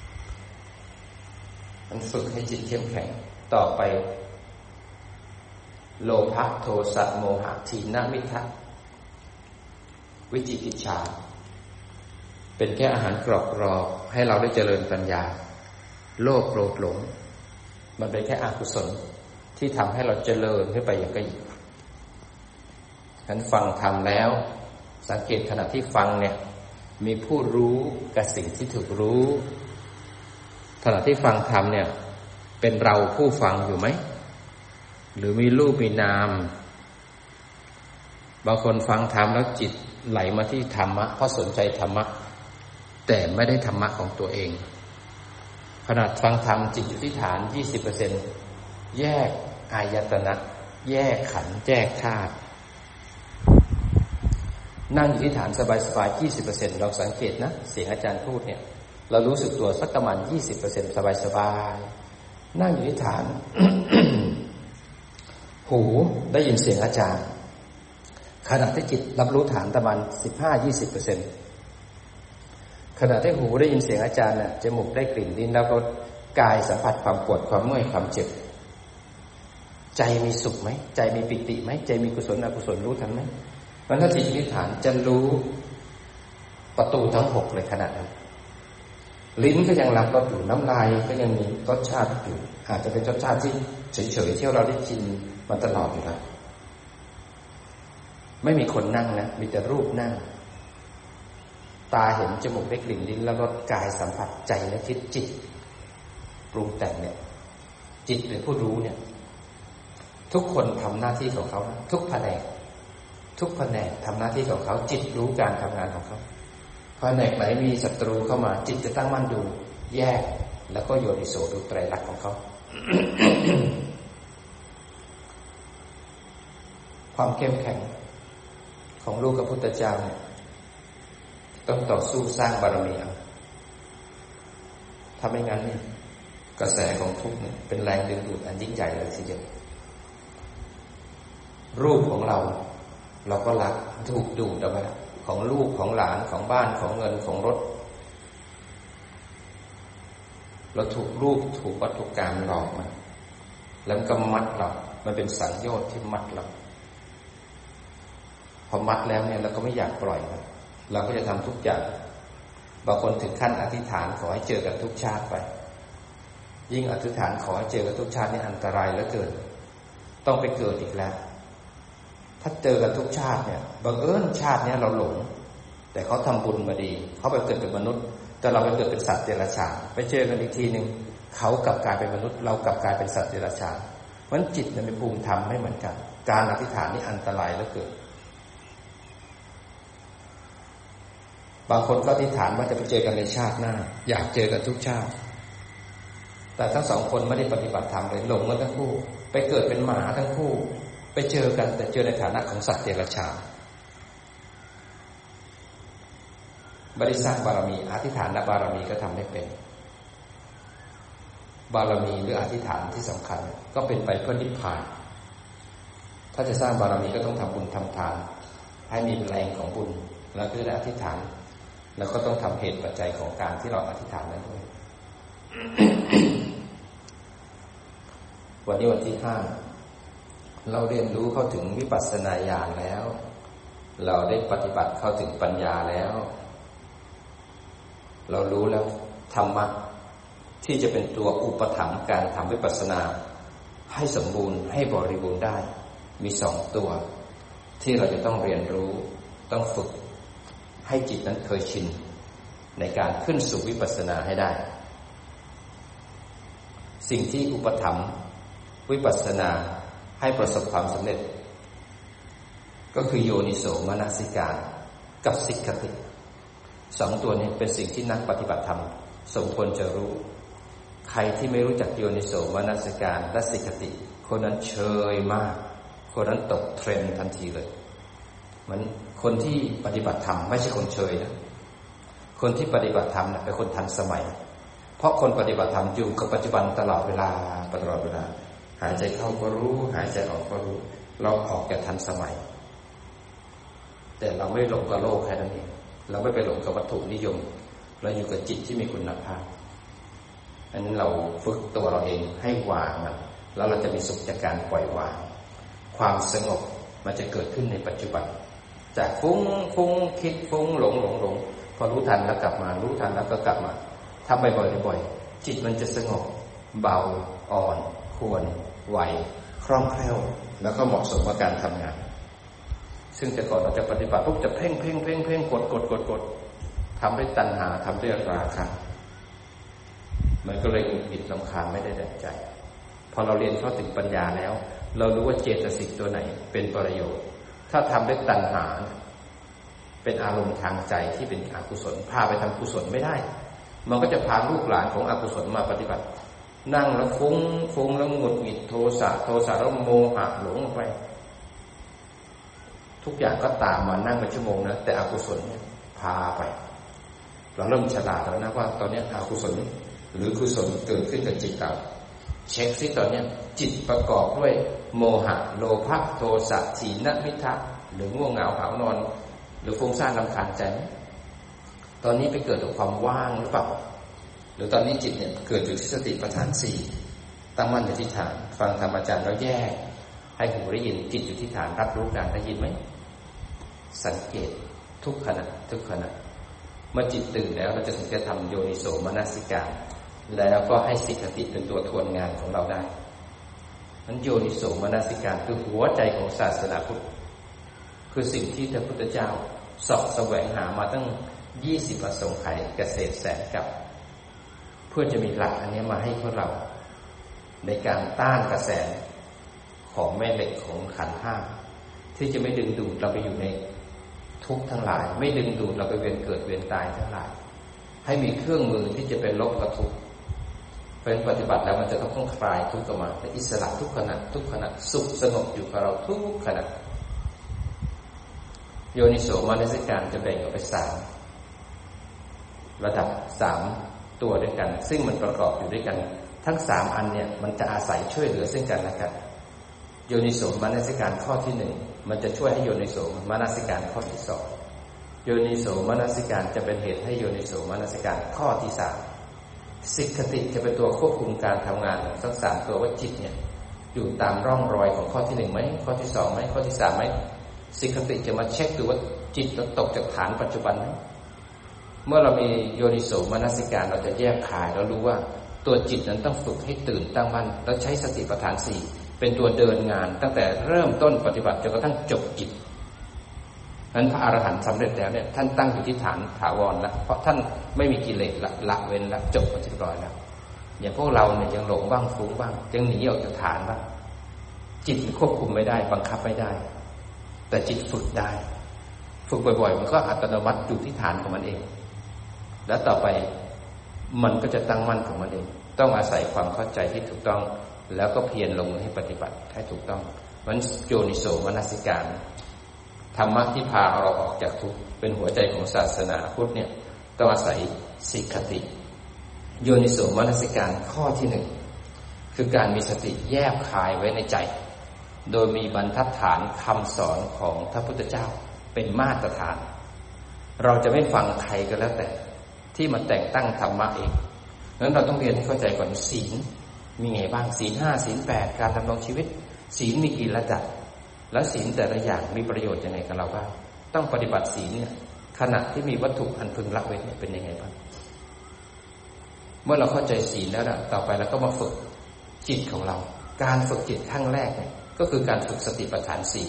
มันฝึกให้จิตเข้มแข็งต่อไปโลภะโทสะโมหะถีนมิทธะวิจิกิจฉาเป็นแค่อาหารกรอบกรอบให้เราได้เจริญปัญญาโลภโกรธหลงมันเป็นแค่อกุศลที่ทำให้เราเจริญขึ้นไปอย่างกระยิบฉะนั้นฟังธรรมแล้วสังเกตขณะที่ฟังเนี่ยมีผู้รู้กับสิ่งที่ถูกรู้ขณะที่ฟังธรรมเนี่ยเป็นเราผู้ฟังอยู่ไหมหรือมีรูปมีนามบางคนฟังธรรมแล้วจิตไหลมาที่ธรรมะเพราะสนใจธรรมะแต่ไม่ได้ธรรมะของตัวเองขณะฟังธรรมจิตอยู่ที่ฐาน ยี่สิบเปอร์เซ็นต์ แยกอายตนะแยกขันธ์แยกธาตุนั่งอยู่ที่ฐานสบายๆ ยี่สิบเปอร์เซ็นต์ เราสังเกตนะเสียงอาจารย์พูดเนี่ยเรารู้สึกตัวสักประมาณ ยี่สิบเปอร์เซ็นต์ สบายๆนั่งอยู่ที่ฐาน หูได้ยินเสียงอาจารย์ขณะที่จิตรับรู้ฐานประมาณ สิบห้าถึงยี่สิบเปอร์เซ็นต์ ขณะที่หูได้ยินเสียงอาจารย์น่ะจมูกได้กลิ่นลิ้นรับรสกายสัมผัสความปวดความเมื่อยความเจ็บใจมีสุขไหมใจมีปิติไหมใจมีกุศลอกุศลรู้ทันไหมมันถ้าจิตอธิษฐานจะรู้ประตูทั้งหกเลยขณะนั้นลิ้นก็ยังรับรสอยู่น้ำลายก็ยังมีรสชาติอยู่อาจจะเป็นรสชาติที่เฉยๆที่เราได้กินมาตลอดอยู่แล้วไม่มีคนนั่งนะมีแต่รูปนั่งตาเห็นจมูกได้กลิ่นลิ้นแล้วรสกายสัมผัสใจและคิดจิตปรุงแต่งเนี่ยจิตหรือผู้รู้เนี่ยทุกคนทำหน้าที่ของเขาทุกแผนกทุกแผนกทำหน้าที่ของเขาจิตรู้การทำงานของเขาแผนกไหนมีศัตรูเข้ามาจิตจะตั้งมั่นดูแยกแล้วก็โยนิโสดูไตรลักษณ์ของเขา ความเข้มแข็งของลูกพระพุทธเจ้าเนี่ยต้องต่อสู้สร้างบารมีเอาถ้าไม่งั้นเนี่ยกระแสของทุกข์เนี่ยเป็นแรงดึงดูดอันยิ่งใหญ่เลยทีเดียวรูปของเราเราก็รักถูกดูดเอาไปของลูกของหลานของบ้านของเงินของรถเราถูกรูปถูกวัตถุกรรมหลอกมันแล้วก็มัดเรามันเป็นสัญญาณที่มัดเราพอมัดแล้วเนี่ยเราก็ไม่อยากปล่อยมันเราก็จะทำทุกอย่างบางคนถึงขั้นอธิษฐานขอให้เจอกันทุกชาติไปยิ่งอธิษฐานขอให้เจอกันทุกชาตินี่อันตรายเหลือเกินต้องไปเกิดอีกแล้วถ้าเจอกันทุกชาติเนี่ยบังเอิญชาตินี้เราหลงแต่เขาทำบุญมาดีเขาไปเกิดเป็นมนุษย์แต่เราไปเกิดเป็นสัตว์เดรัจฉานไปเจอกันอีกทีนึงเขากลับกลายเป็นมนุษย์เรากลับกลายเป็นสัตว์เดรัจฉานเพราะฉะนั้นจิตเนี่ยเป็นภูมิธรรมไม่เหมือนกันการอธิษฐานนี่อันตรายเหลือเกินบางคนก็อธิษฐานว่าจะไปเจอกันในชาติหน้าอยากเจอกันทุกชาติแต่ทั้งสองคนไม่ได้ปฏิบัติธรรมเลยหลงกันทั้งคู่ไปเกิดเป็นหมาทั้งคู่ไปเจอกันแต่เจอในฐานะของสัตว์เดรัจฉานไม่ได้สร้างบารมีอธิษฐานและบารมีก็ทำไม่เป็นบารมีหรืออธิษฐานที่สำคัญก็เป็นไปเพื่อนิพพานถ้าจะสร้างบารมีก็ต้องทำบุญทำทานให้มีแรงของบุญแล้วก็ได้อธิษฐานแล้วก็ต้องทำเหตุปัจจัยของการที่เราอธิษฐานนั้นด้วย วันนี้วันที่ห้าเราเรียนรู้เข้าถึงวิปัสสนาญาณแล้วเราได้ปฏิบัติเข้าถึงปัญญาแล้วเรารู้แล้วธรรมะที่จะเป็นตัวอุปถัมภ์การทำวิปัสสนาให้สมบูรณ์ให้บริบูรณ์ได้มีสองตัวที่เราจะต้องเรียนรู้ต้องฝึกให้จิตนั้นเคยชินในการขึ้นสู่วิปัสสนาให้ได้สิ่งที่อุปถัมภ์วิปัสสนาให้ประสบความสำเร็จก็คือโยนิโสมนสิการกับสิกขติสองตัวนี้เป็นสิ่งที่นักปฏิบัติธรรมสมควรจะรู้ใครที่ไม่รู้จักโยนิโสมนสิการและสิกขติคนนั้นเชยมากคนนั้นตกเทรนด์ทันทีเลยมันคนที่ปฏิบัติธรรมไม่ใช่คนเชยนะคนที่ปฏิบัติธรรมเป็นคนทันสมัยเพราะคนปฏิบัติธรรมอยู่กับปัจจุบันตลอดเวลาตลอดเวลาหายใจเข้าก็รู้หายใจออกก็รู้เราออกจากทันสมัยแต่เราไม่หลงกับโลกแค่นั้นเองเราไม่ไปหลงกับวัตถุนิยมเราอยู่กับจิตที่มีคุณภาพอันนั้นเราฝึกตัวเราเองให้วางมันแล้วเราจะมีสุขจากการปล่อยวางความสงบมันจะเกิดขึ้นในปัจจุบันจากฟุ้งฟุ้งคิดฟุ้งหลงหลงหลงพอรู้ทันแล้วกลับมารู้ทันแล้วก็กลับมาทำบ่อยๆบ่อยๆจิตมันจะสงบเบาอ่อนควรไหวคล่องแคล่วแล้วก็เหมาะสมกับการทำงานซึ่งแต่ก่อนเราจะปฏิบัติปุ๊บจะเพ่งเพ่งเพ่งเพ่งกดกดกดกดทำด้วยตัณหาทำด้วยราคะมันก็เลยหงุดหงิดรำคาญไม่ได้ดั่งใจพอเราเรียนเข้าถึงปัญญาแล้วเรารู้ว่าเจตสิกตัวไหนเป็นประโยชน์ถ้าทำด้วยตัณหาเป็นอารมณ์ทางใจที่เป็นอกุศลพาไปทำกุศลไม่ได้มันก็จะพาลูกหลานของอกุศลมาปฏิบัตินั่งแล้วฟุ้งฟุ้งแล้วหงุดหงิดโทสะโทสะแล้วโมหะหลงไปทุกอย่างก็ตามมานั่งเป็นชั่วโมงนะแต่อกุศลเนี่ยพาไปเราเริ่มฉลาดแล้วนะว่าตอนนี้อกุศลหรือกุศลเกิดขึ้นกับจิตเราเช็คซิตอนนี้จิตประกอบด้วยโมหะโลภะโทสะถีนมิทะหรือง่วงเหงาหาวนอนหรือฟุ้งซ่านรำคาญใจตอนนี้ไปเกิดจากความว่างหรือเปล่าหรือตอนนี้จิตเนี่ยเกิดจากสติปัฏฐานสี่ตั้งมั่นอยู่ที่ฐานฟังธรรมอาจารย์แล้วแยกให้หูได้ยินจิตอยู่ที่ฐานรับรู้การได้ยินไหมสังเกตทุกขณะทุกขณะเมื่อจิตตื่นแล้วเราจะถึงจะทำโยนิโสมนสิการแล้วก็ให้สิกขติเป็นตัวทวนงานของเราได้นั้นโยนิโสมนสิการคือหัวใจของศาสนาพุทธคือสิ่งที่พระพุทธเจ้าเสาะแสวงหามาตั้งยี่สิบอสงไขยเกษตรแสนกับเพื่อจะมีหลักอันนี้มาให้พวกเราในการต้านกระแสของแม่เหล็กของขันธ์ห้าที่จะไม่ดึงดูดเราไปอยู่ในทุกข์ทั้งหลายไม่ดึงดูดเราไปเวียนเกิดเวียนตายทั้งหลายให้มีเครื่องมือที่จะเป็นลบกับทุกข์เป็นปฏิบัติแล้วมันจะต้องคลายทุกข์ออกมาเป็นอิสระทุกขณะทุกขณะสุขสงบอยู่กับเราทุกขณะโยนิโสมนสิการจะแบ่งออกเป็นสามระดับสามตัวด้วยกันซึ่งมันประกอบอยู่ด้วยกันทั้งสามอันเนี่ยมันจะอาศัยช่วยเหลือซึ่งกันและกันโยนิโสมนสิการข้อที่หนึ่งมันจะช่วยให้โยนิโสมนสิการข้อที่สองโยนิโสมนสิการจะเป็นเหตุให้โยนิโสมนสิการข้อที่สามสิกขติจะเป็นตัวควบคุมการทำงานของทั้งสามตัวว่าจิตเนี่ยอยู่ตามร่องรอยของข้อที่หนึ่งไหมข้อที่สองไหมข้อที่สามไหมสิกขติจะมาเช็คดูว่าจิตเราตกจากฐานปัจจุบันไหมเมื่อเรามีโยนิโสมนสิการเราจะแยกขายเรารู้ว่าตัวจิตนั้นต้องฝึกให้ตื่นตั้งมั่นแล้วใช้สติปัฏฐานสี่เป็นตัวเดินงานตั้งแต่เริ่มต้นปฏิบัติจนกระทั่งจบจิตนั้นพระอรหันต์สำเร็จแล้วเนี่ยท่านตั้งอยู่ที่ฐานถาวรแล้วเพราะท่านไม่มีกิเลสละละเว้นละจบหมดเรียบร้อยแล้วอย่างพวกเราเนี่ยยังหลงบ้างฟุ้งบ้างยังหนีออกจากฐานบ้างจิตควบคุมไม่ได้บังคับไม่ได้แต่จิตฝึกได้ฝึกบ่อยๆมันก็อัตโนมัติอยู่ที่ฐานของมันเองแล้วต่อไปมันก็จะตั้งมั่นของมันเองต้องอาศัยความเข้าใจที่ถูกต้องแล้วก็เพียรลงมือให้ปฏิบัติให้ถูกต้องมันโยนิโสมนสิการธรรมะที่พาเราออกจากทุกข์เป็นหัวใจของศาสนาพุทธเนี่ยต้องอาศัยสิกขติโยนิโสมนสิการข้อที่หนึ่งคือการมีสติแยบคายไว้ในใจโดยมีบรรทัดฐานคำสอนของพระพุทธเจ้าเป็นมาตรฐานเราจะไม่ฟังใครก็แล้วแต่ที่มาแต่งตั้งธรรมะเองงั้นเราต้องเรียนให้เข้าใจก่อนศีลมีไงบ้างศีลห้าศีลแปดการดำรงชีวิตศีลมีกี่ระดับแล้วศีลแต่ละอย่างมีประโยชน์ยังไงกับเราบ้างต้องปฏิบัติศีลเนี่ยขณะที่มีวัตถุอันพึงละเว้นเนี่ยเป็นยังไงบ้างเมื่อเราเข้าใจศีลแล้วนะต่อไปเราก็มาฝึกจิตของเราการฝึกจิตขั้นแรกเนี่ยก็คือการฝึกสติปัฏฐานสี่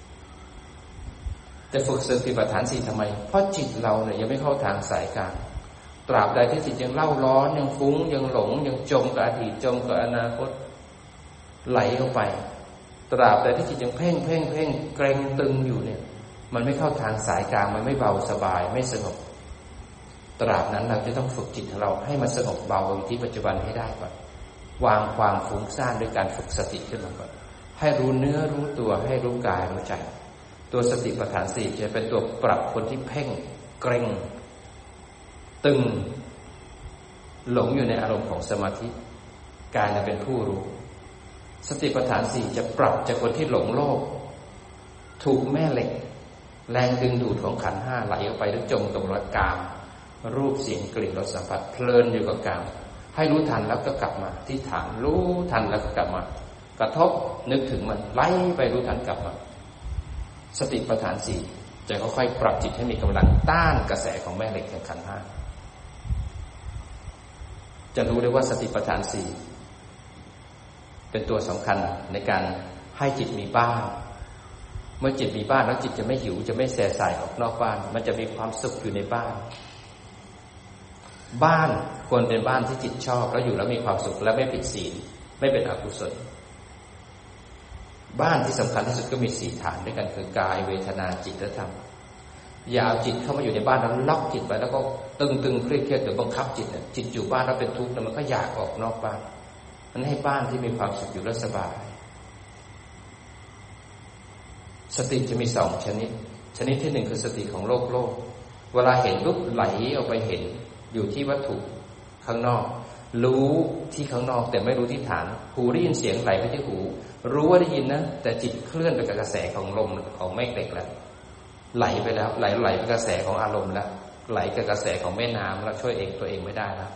แต่ฝึกสติปัฏฐานสี่ทำไมเพราะจิตเราเนี่ยยังไม่เข้าทางสายกลางตราบใดที่จิตยังเล่าร้อนยังฟุ้งยังหลงยังจมกับอดีตจมกับอนาคตไหลเข้าไปตราบใดที่จิตยังเพ่งเพ่งเพ่งเกร็งตึงอยู่เนี่ยมันไม่เข้าทางสายกลางมันไม่เบาสบายไม่สงบตราบนั้นเราจะต้องฝึกจิตของเราให้มันสงบเบาอยู่ที่ปัจจุบันให้ได้ก่อนวางความฟุ้งซ่านด้วยการฝึกสติขึ้นมาก่อนให้รู้เนื้อรู้ตัวให้รู้กายรู้ใจตัวสติปัฏฐานสี่จะเป็นตัวปรับคนที่เพ่งเกร็งตึงหลงอยู่ในอารมณ์ของสมาธิกายจะเป็นผู้รู้สติปัฏฐานสี่จะปรับจากคนที่หลงโลกถูกแม่เหล็กแรงดึงดูดของขันธ์ห้าไหลออกไปแล้วจมกับกามรูปเสียงกลิ่นรสสัมผัสเพลินอยู่กับกามให้รู้ทันแล้วก็กลับมาที่ฐานรู้ทันแล้วก็กลับมากระทบนึกถึงมันไล่ไปรู้ทันกลับมาสติปัฏฐานสี่จะค่อยๆปรับจิตให้มีกำลังต้านกระแสของแม่เหล็กแห่งขันธ์ห้าจะรู้ได้ว่าสติปัฏฐานสี่เป็นตัวสำคัญในการให้จิตมีบ้านเมื่อจิตมีบ้านแล้วจิตจะไม่หิวจะไม่แส่สายออกนอกบ้านมันจะมีความสุขอยู่ในบ้านบ้านควรเป็นบ้านที่จิตชอบแล้วอยู่แล้วมีความสุขและไม่ผิดศีลไม่เป็นอกุศลบ้านที่สำคัญที่สุดก็มีสี่ฐานด้วยกันคือกายเวทนาจิตและธรรมอย่าเอาจิตเข้ามาอยู่ในบ้านแล้วล็อกจิตไว้แล้วก็ตึงๆเครียดๆหรือบังคับจิตเนี่ยจิตอยู่บ้านแล้วเป็นทุกข์แล้วมันก็อยากออกนอกบ้านมันให้บ้านที่มีความสุขอยู่และสบายสติจะมีสองชนิดชนิดที่หนึ่งคือสติของโลกโลกเวลาเห็นปุ๊บไหลออกไปเห็นอยู่ที่วัตถุข้างนอกรู้ที่ข้างนอกแต่ไม่รู้ที่ฐานหูได้ยินเสียงไหลไปที่หูรู้ว่าได้ยินนะแต่จิตเคลื่อนไปกับกระแสของลมของแม่เหล็กแล้วไหลไปแล้วไหลไหลไปกระแสของอารมณ์แล้วไหลกับกระแสของแม่น้ำแล้วช่วยเองตัวเองไม่ได้แล้ว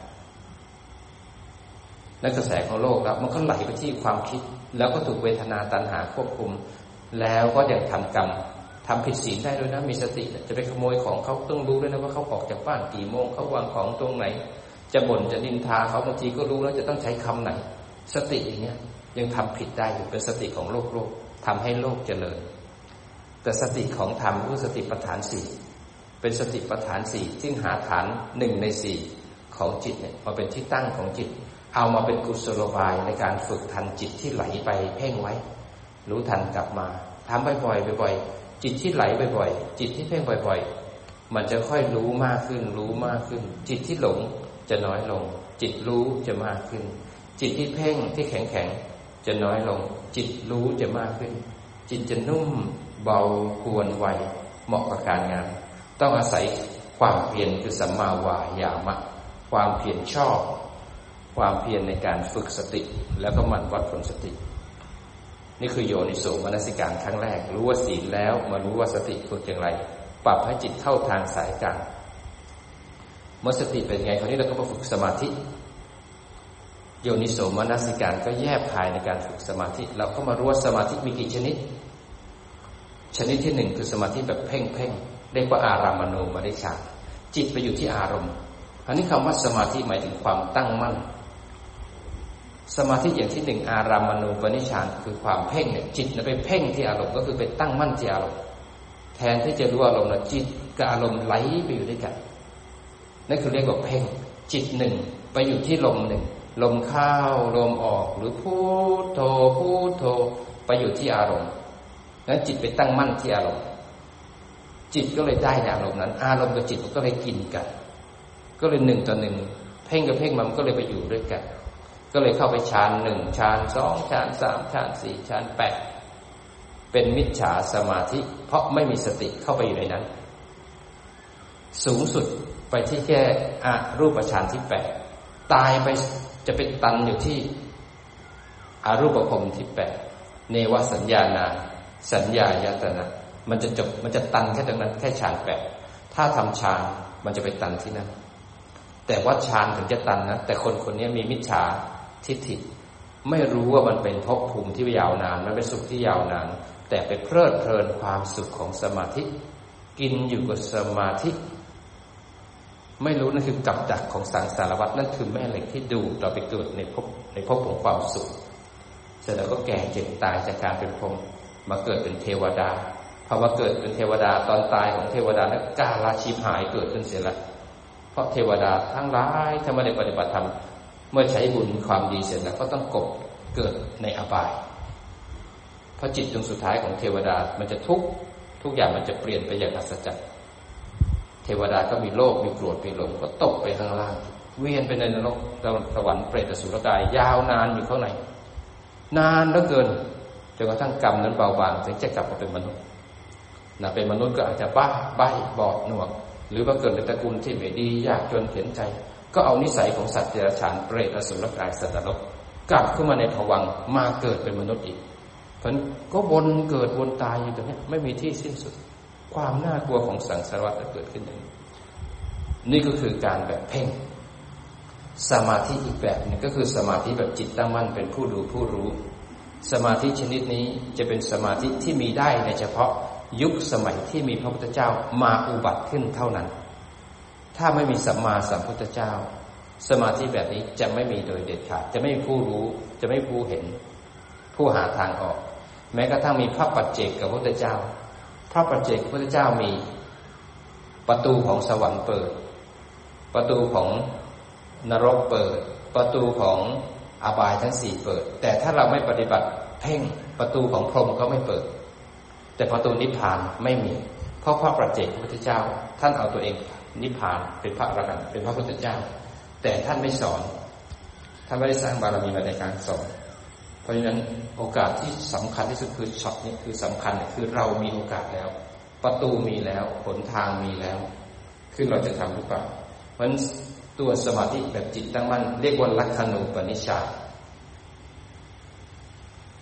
และกระแสของโลกแล้วมันก็ไหลไปที่ความคิดแล้วก็ถูกเวทนาตัณหาควบคุมแล้วก็ยังทำกรรมทำผิดศีลได้ด้วยนะมีสติจะไปขโมยของเขาต้องรู้ด้วยนะว่าเขาออกจากบ้านกี่โมงเขาวางของตรงไหนจะบ่นจะนินทาเขาบางทีก็รู้แล้วจะต้องใช้คำไหนสติอย่างเงี้ยยังทำผิดได้อยู่เป็นสติของโลกโลกทำให้โลกเจริญแต่สติของธรรมคือสติปัฏฐานสี่เป็นสติปัฏฐานสี่ซึ่งหาฐานหนึ่งในสี่ของจิตเนี่ยมาเป็นที่ตั้งของจิตเอามาเป็นกุศโลบายในการฝึกทันจิตที่ไหลไปเพ่งไว้รู้ทันกลับมาทำบ่อยๆบ่อยๆจิตที่ไหลบ่อยๆจิตที่เพ่งบ่อยๆมันจะค่อยรู้มากขึ้นรู้มากขึ้นจิตที่หลงจะน้อยลงจิตรู้จะมากขึ้นจิตที่เพ่งที่แข็งๆจะน้อยลงจิตรู้จะมากขึ้นจิตจะนุ่มเบาควรไวเหมาะกับการงานต้องอาศัยความเพียรคือสัมมาวายามะความเพียรชอบความเพียรในการฝึกสติแล้วก็หมั่นวัดผลสตินี่คือโยนิโสมนสิการครั้งแรกรู้ว่าศีลแล้วมารู้ว่าสติฝึกอย่างไรปรับให้จิตเข้าทางสายกลางเมื่อสติเป็นไงคราวนี้เราก็มาฝึกสมาธิโยนิโสมนสิการก็แยบคายในการฝึกสมาธิเราก็มารู้ว่าสมาธิมีกี่ชนิดชนิดที่หนึ่งคือสมาธิแบบเพ่งเพ่งเรียกว่าอารามณูมนิชฌานจิตไปอยู่ที่อารมณ์อันนี้คำว่าสมาธิหมายถึงความตั้งมั่นสมาธิอย่างที่หนึ่งอารามณูปนิชฌานคือความเพ่งเนี่ยจิตไปเพ่งที่อารมณ์ก็คือไปตั้งมั่นที่อารมณ์แทนที่จะรู้อารมณ์นะจิตกับอารมณ์ไหลไปอยู่ด้วยกันนั่นคือเรียกว่าเพ่งจิตหนึ่งไปอยู่ที่ลมหนึ่งลมเข้าลมออกหรือพุทโธพุทโธไปอยู่ที่อารมณ์นั้นจิตไปตั้งมั่นที่อารมณ์จิตก็เลยได้ในอารมณ์นั้นอารมณ์กับจิตมันก็เลยกินกันก็เลยหนึ่งต่อหนึ่งเพ่งกับเพ่งมันก็เลยไปอยู่ด้วยกันก็เลยเข้าไปฌานหนึ่งฌานสองฌานสามฌานสี่ฌานแปดเป็นมิจฉาสมาธิเพราะไม่มีสติเข้าไปอยู่ในนั้นสูงสุดไปที่แค่อรูปฌานที่แปดตายไปจะเป็นตันอยู่ที่อรูปภพที่แปดเนวสัญญานาสัญญายตนะมันจะจบมันจะตันแค่ตรงนั้นแค่ฌานแปดถ้าทำฌานมันจะไปตันที่นั่นแต่ว่าฌานถึงจะตันนะแต่คนคนนี้มีมิจฉาทิฏฐิไม่รู้ว่ามันเป็นภพภูมิที่ยาวนานมันเป็นสุขที่ยาวนานแต่ไปเพลิดเพลินความสุขของสมาธิกินอยู่กับสมาธิไม่รู้นั่นคือกับดักของสังสารวัฏนั่นคือแม่เหล็กที่ดูเราไปเกิดในภพในภพของความสุขเสร็จแล้วก็แก่เจ็บตายจากการเป็นพรหมมาเกิดเป็นเทวดาพอมาเกิดเป็นเทวดาตอนตายของเทวดานั้นกาลาชีพหายเกิดขึ้นเสียแล้วเพราะเทวดาทั้งหลายถ้าไม่ได้ปฏิบัติธรรมเมื่อใช้บุญความดีเสร็จแล้วก็ต้องกบเกิดในอบายเพราะจิตดวงสุดท้ายของเทวดามันจะทุกข์ทุกอย่างมันจะเปลี่ยนไปอย่างอัศจรรย์เทวดาก็มีโลภมีโกรธมีหลงก็ตกไปข้างล่างเวียนไปในนรกสวรรค์เปรตอสุรกายยาวนานอยู่ข้างในนานเหลือเกินจนกระทั่งกรรมนั้นเบาบางถึงจะกลับมาเป็นมนุษย์นะเป็นมนุษย์ก็อาจจะบ้าใบ้บอดหนวกหรือว่าเกิดในตระกูลที่ไม่ดียากจนเข็ญใจก็เอานิสัยของสัตว์เดรัจฉานเปรตอสุรกายสัตว์นรกกลับขึ้นมาในภวังค์มาเกิดเป็นมนุษย์อีกเพราะก็วนเกิดวนตายอยู่ตรงนี้ไม่มีที่สิ้นสุดความน่ากลัวของสังสารวัฏจะเกิดขึ้นอย่างนี้นี่ก็คือการแบบเพ่งสมาธิอีกแบบนึงก็คือสมาธิแบบจิตตั้งมั่นเป็นผู้ดูผู้รู้สมาธิชนิดนี้จะเป็นสมาธิที่มีได้ในเฉพาะยุคสมัยที่มีพระพุทธเจ้ามาอุบัติขึ้นเท่านั้นถ้าไม่มีสัมมาสัมพุทธเจ้าสมาธิแบบนี้จะไม่มีโดยเด็ดขาดจะไม่มีผู้รู้จะไม่มีผู้เห็นผู้หาทางออกแม้กระทั่งมีพระปัจเจกกับพระพุทธเจ้าพระปัจเจกพระพุทธเจ้ามีประตูของสวรรค์เปิดประตูของนรกเปิดประตูของอบายทั้งสี่เปิดแต่ถ้าเราไม่ปฏิบัติเพ่งประตูของพรหมก็ไม่เปิดแต่ประตูนิพพานไม่มีเพราะพระปัจเจกพระพุทธเจ้าท่านเอาตัวเองนิพพานเป็นพระอรหันต์เป็นพระพุทธเจ้าแต่ท่านไม่สอนท่านไม่ได้สร้างบารมีมาในการสอนเพราะฉะนั้นโอกาสที่สำคัญที่สุดคือช็อตนี้คือสำคัญคือเรามีโอกาสแล้วประตูมีแล้วหนทางมีแล้วคือเราจะทำหรือเปล่าเพราะฉะนั้นตัวสมาธิแบบจิตตั้งมั่นเรียกว่าลักขณูปนิชฌาน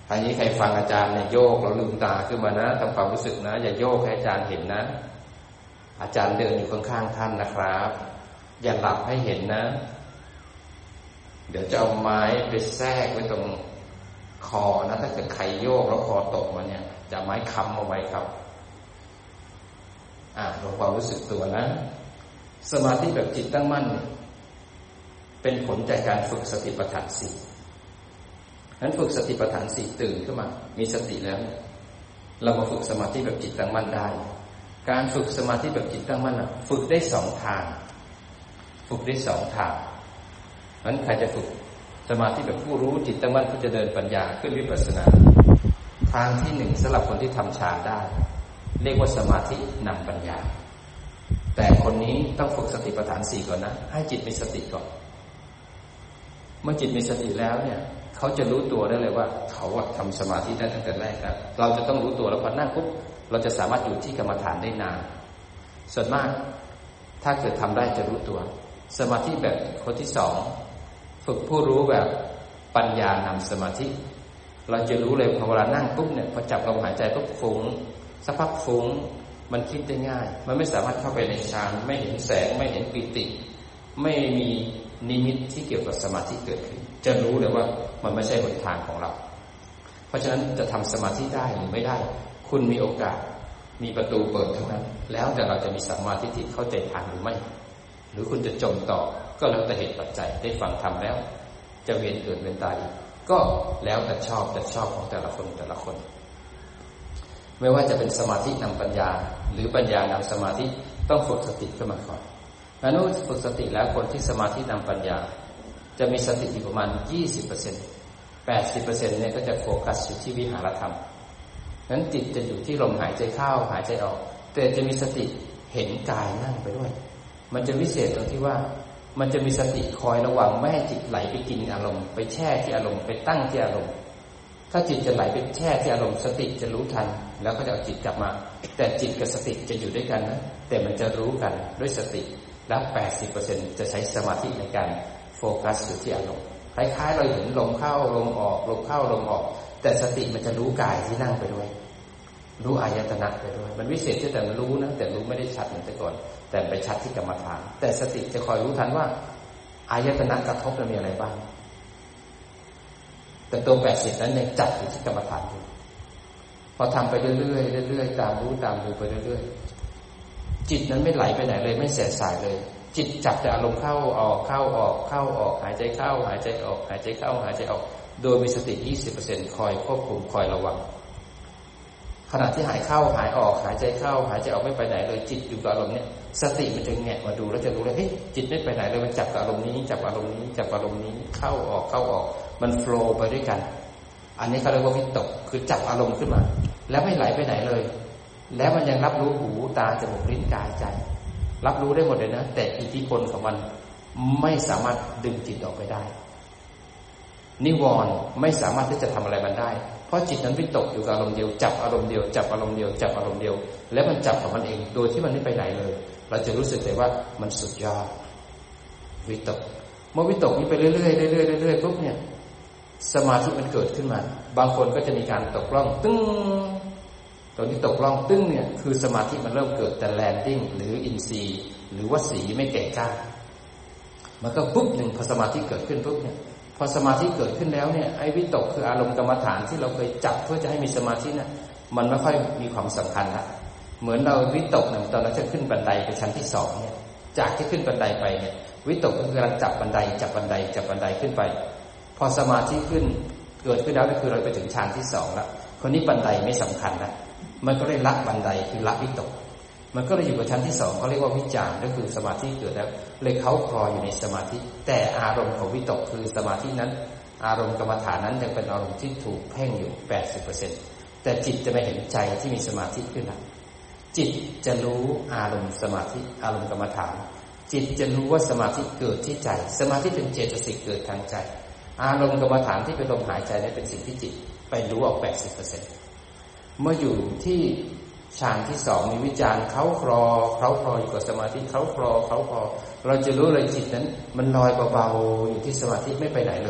อันนี้ใครฟังอาจารย์เนี่ยโยกเราลืมตาขึ้นมานะทำความรู้สึกนะอย่าโยกให้อาจารย์เห็นนะอาจารย์เดินอยู่ข้างๆท่านนะครับอย่าหลับให้เห็นนะเดี๋ยวจะเอาไม้ไปแทรกไว้ตรงคอนะถ้าเกิดใครโยกแล้วคอตกมาเนี่ยจะไม้ค้ำเอาไว้ครับอ่าลองความรู้สึกตัวนะสมาธิแบบจิตตั้งมั่นเป็นผลจากการฝึกสติปัฏฐานสี่นั้นฝึกสติปัฏฐานสี่ตื่นขึ้นมามีสติแล้วเรามาฝึกสมาธิแบบจิตตั้งมั่นได้การฝึกสมาธิแบบจิตตั้งมั่นฝึกได้สองทางฝึกได้สองทางนั้นใครจะฝึกสมาธิแบบผู้รู้จิตตั้งมั่นผู้จะเดินปัญญาขึ้นวิปัสสนาทางที่หนึ่งสำหรับคนที่ทำฌานได้เรียกว่าสมาธินำปัญญาแต่คนนี้ต้องฝึกสติปัฏฐานสี่ก่อนนะให้จิตมีสติก่อนเมื่อจิตมีสติแล้วเนี่ยเขาจะรู้ตัวได้เลยว่าเขาทำสมาธิได้ตั้งแต่แรกแล้วเราจะต้องรู้ตัวแล้วพอนั่งปุ๊บเราจะสามารถอยู่ที่กรรมฐานได้นานส่วนมากถ้าเกิดทำได้จะรู้ตัวสมาธิแบบคนที่สองฝึกผู้รู้แบบปัญญานำสมาธิเราจะรู้เลยพอเวลานั่งปุ๊บเนี่ยพอจับลมหายใจปุ๊บฟุ้งสักพักฟุ้งมันคิดได้ง่ายมันไม่สามารถเข้าไปในฌานไม่เห็นแสงไม่เห็นปิติไม่มีนิมิตที่เกี่ยวกับสมาธิเกิดขึ้นจะรู้เลยว่ามันไม่ใช่หนทางของเราเพราะฉะนั้นจะทำสมาธิได้หรือไม่ได้คุณมีโอกาสมีประตูเปิดเท่านั้นแล้วแต่เราจะมีสัมมาทิฏฐิเข้าใจทางหรือไม่หรือคุณจะจมต่อก็แล้วแต่เหตุปัจจัยได้ฟังธรรมแล้วจะเวียนเกิดเวียนตายก็แล้วแต่ชอบแต่ชอบของแต่ละคนแต่ละคนไม่ว่าจะเป็นสมาธินำปัญญาหรือปัญญานำสมาธิต้องฝึกสติขึ้นมาก่อนงั้นเมื่อฝึกสติแล้วคนที่สมาธินำปัญญาจะมีสติอยู่ประมาณ ยี่สิบเปอร์เซ็นต์ แปดสิบเปอร์เซ็นต์ เนี่ยก็จะโฟกัสอยู่ที่วิหารธรรมนั้นจิตจะอยู่ที่ลมหายใจเข้าหายใจออกแต่จะมีสติเห็นกายนั่งไปด้วยมันจะวิเศษตรงที่ว่ามันจะมีสติคอยระวังไม่ให้จิตไหลไปกินอารมณ์ไปแช่ที่อารมณ์ไปตั้งที่อารมณ์ถ้าจิตจะไหลไปแช่ที่อารมณ์สติจะรู้ทันแล้วก็จะเอาจิตกลับมาแต่จิตกับสติจะอยู่ด้วยกันนะแต่มันจะรู้กันด้วยสติแล้ว แปดสิบเปอร์เซ็นต์ จะใช้สมาธิในการโฟกัสอยู่ที่อารมณ์คล้ายๆเราเห็นลมเข้าลมออกลมเข้าลมออกแต่สติมันจะรู้กายที่นั่งไปด้วยรู้อายตนะไปด้วยมันวิเศษที่แต่มันรู้นะแต่รู้ไม่ได้ชัดเหมือนแต่ก่อนแต่ไปชัดที่กรรมฐานแต่สติจะคอยรู้ทันว่าอายตนะกระทบมันมีอะไรบ้างแต่ตัวแปดสิบนั้นยังจัดอยู่ที่กรรมฐานอยู่พอทำไปเรื่อยๆเรื่อยๆตามรู้ตามดูไปเรื่อยๆจิตนั้นไม่ไหลไปไหนเลยไม่แสสายเลยจิตจับแต่อารมณ์เข้าออกเข้าออกเข้าออกหายใจเข้าหายใจออกหายใจเข้าหายใจออกโดยมีสติ ยี่สิบเปอร์เซ็นต์ คอยควบคุมคอยระวังขณะที่หายเข้าหายออกหายใจเข้าหายใจออกไม่ไปไหนเลยจิตอยู่กับอารมณ์เนี้ยสติมันจะแงะมาดูแล้วจะรู้เลยเฮ้ยจิตไม่ไปไหนเลยมันจับกับอารมณ์นี้จับอารมณ์นี้จับอารมณ์นี้เข้าออกเข้าออกมันโฟลว์ไปด้วยกันอันนี้เขาเรียกว่าวิตกคือจับอารมณ์ขึ้นมาแล้วไม่ไหลไปไหนเลยแล้วมันยังรับรู้หูตาจมูกลิ้นกายใจรับรู้ได้หมดเลยนะแต่อิทธิพลของมันไม่สามารถดึงจิตออกไปได้นิวรณ์ไม่สามารถที่จะทำอะไรมันได้เพราะจิตนั้นวิตกอยู่กับอารมณ์เดียวจับอารมณ์เดียวจับอารมณ์เดียวจับอารมณ์เดียวแล้วมันจับของมันเองโดยที่มันไม่ไปไหนเลยเราจะรู้สึกเลยว่ามันสุดยอดวิตกเมื่อวิตกนี้ไปเรื่อยๆเรื่อยๆเรื่อยๆปุ๊บเนี่ยสมาธิมันเกิดขึ้นมาบางคนก็จะมีการตกล่องตึ้งตอนที่ตกล่องตึ้งเนี่ยคือสมาธิมันเริ่มเกิดแต่แลนดิ้งหรืออินทรีย์หรือว่าสีไม่แก่กล้ามันก็ปุ๊บหนึ่งพอสมาธิเกิดขึ้นปุ๊บเนี่ยพอสมาธิเกิดขึ้นแล้วเนี่ยไอ้วิตกคืออารมณ์กรรมฐานที่เราเคยจับเพื่อจะให้มีสมาธิเนี่ยมันไม่ค่อยมีความสำคัญละเหมือนเราวิตกเนี่ยตอนเราจะขึ้นบันไดไปชั้นที่สองเนี่ยจากที่ขึ้นบันไดไปเนี่ยวิตกก็คือการจับบันไดจับบันไดจับบันไดขึ้นไปพอสมาธิขึ้นเกิดขึ้นแล้วก็คือเราไปถึงฌานที่สองแล้วคนนี้บันไดไม่สำคัญนะมันก็เลยละบันไดคือละวิตกมันก็เลยอยู่กับชั้นที่สองเขาเรียกว่าวิจารณ์ก็คือสมาธิเกิดแล้วเลยเขาคลออยู่ในสมาธิแต่อารมณ์ของวิตกคือสมาธินั้นอารมณ์กรรมฐานนั้นยังเป็นอารมณ์ที่ถูกเพ่งอยู่ แปดสิบเปอร์เซ็นต์ แต่จิตจะไม่เห็นใจที่มีสมาธิขึ้นแล้วจิตจะรู้อารมณ์สมาธิอารมณ์กรรมฐานจิตจะรู้ว่าสมาธิเกิดที่ใจสมาธิเป็นเจตสิกเกิดทางใจอารมณ์กรรมฐานที่เป็นลมหายใจนั้นเป็นสิ่งที่จิตไปรู้ออก แปดสิบเปอร์เซ็นต์ เมื่ออยู่ที่ฌานที่สองมีวิจารณ์เขาคลอเขาคลออยู่กับสมาธิเขาคลอเขาคลอเราจะรู้เลยจิตนั้นมันลอยเบาๆอยู่ที่สมาธิไม่ไปไหนเลย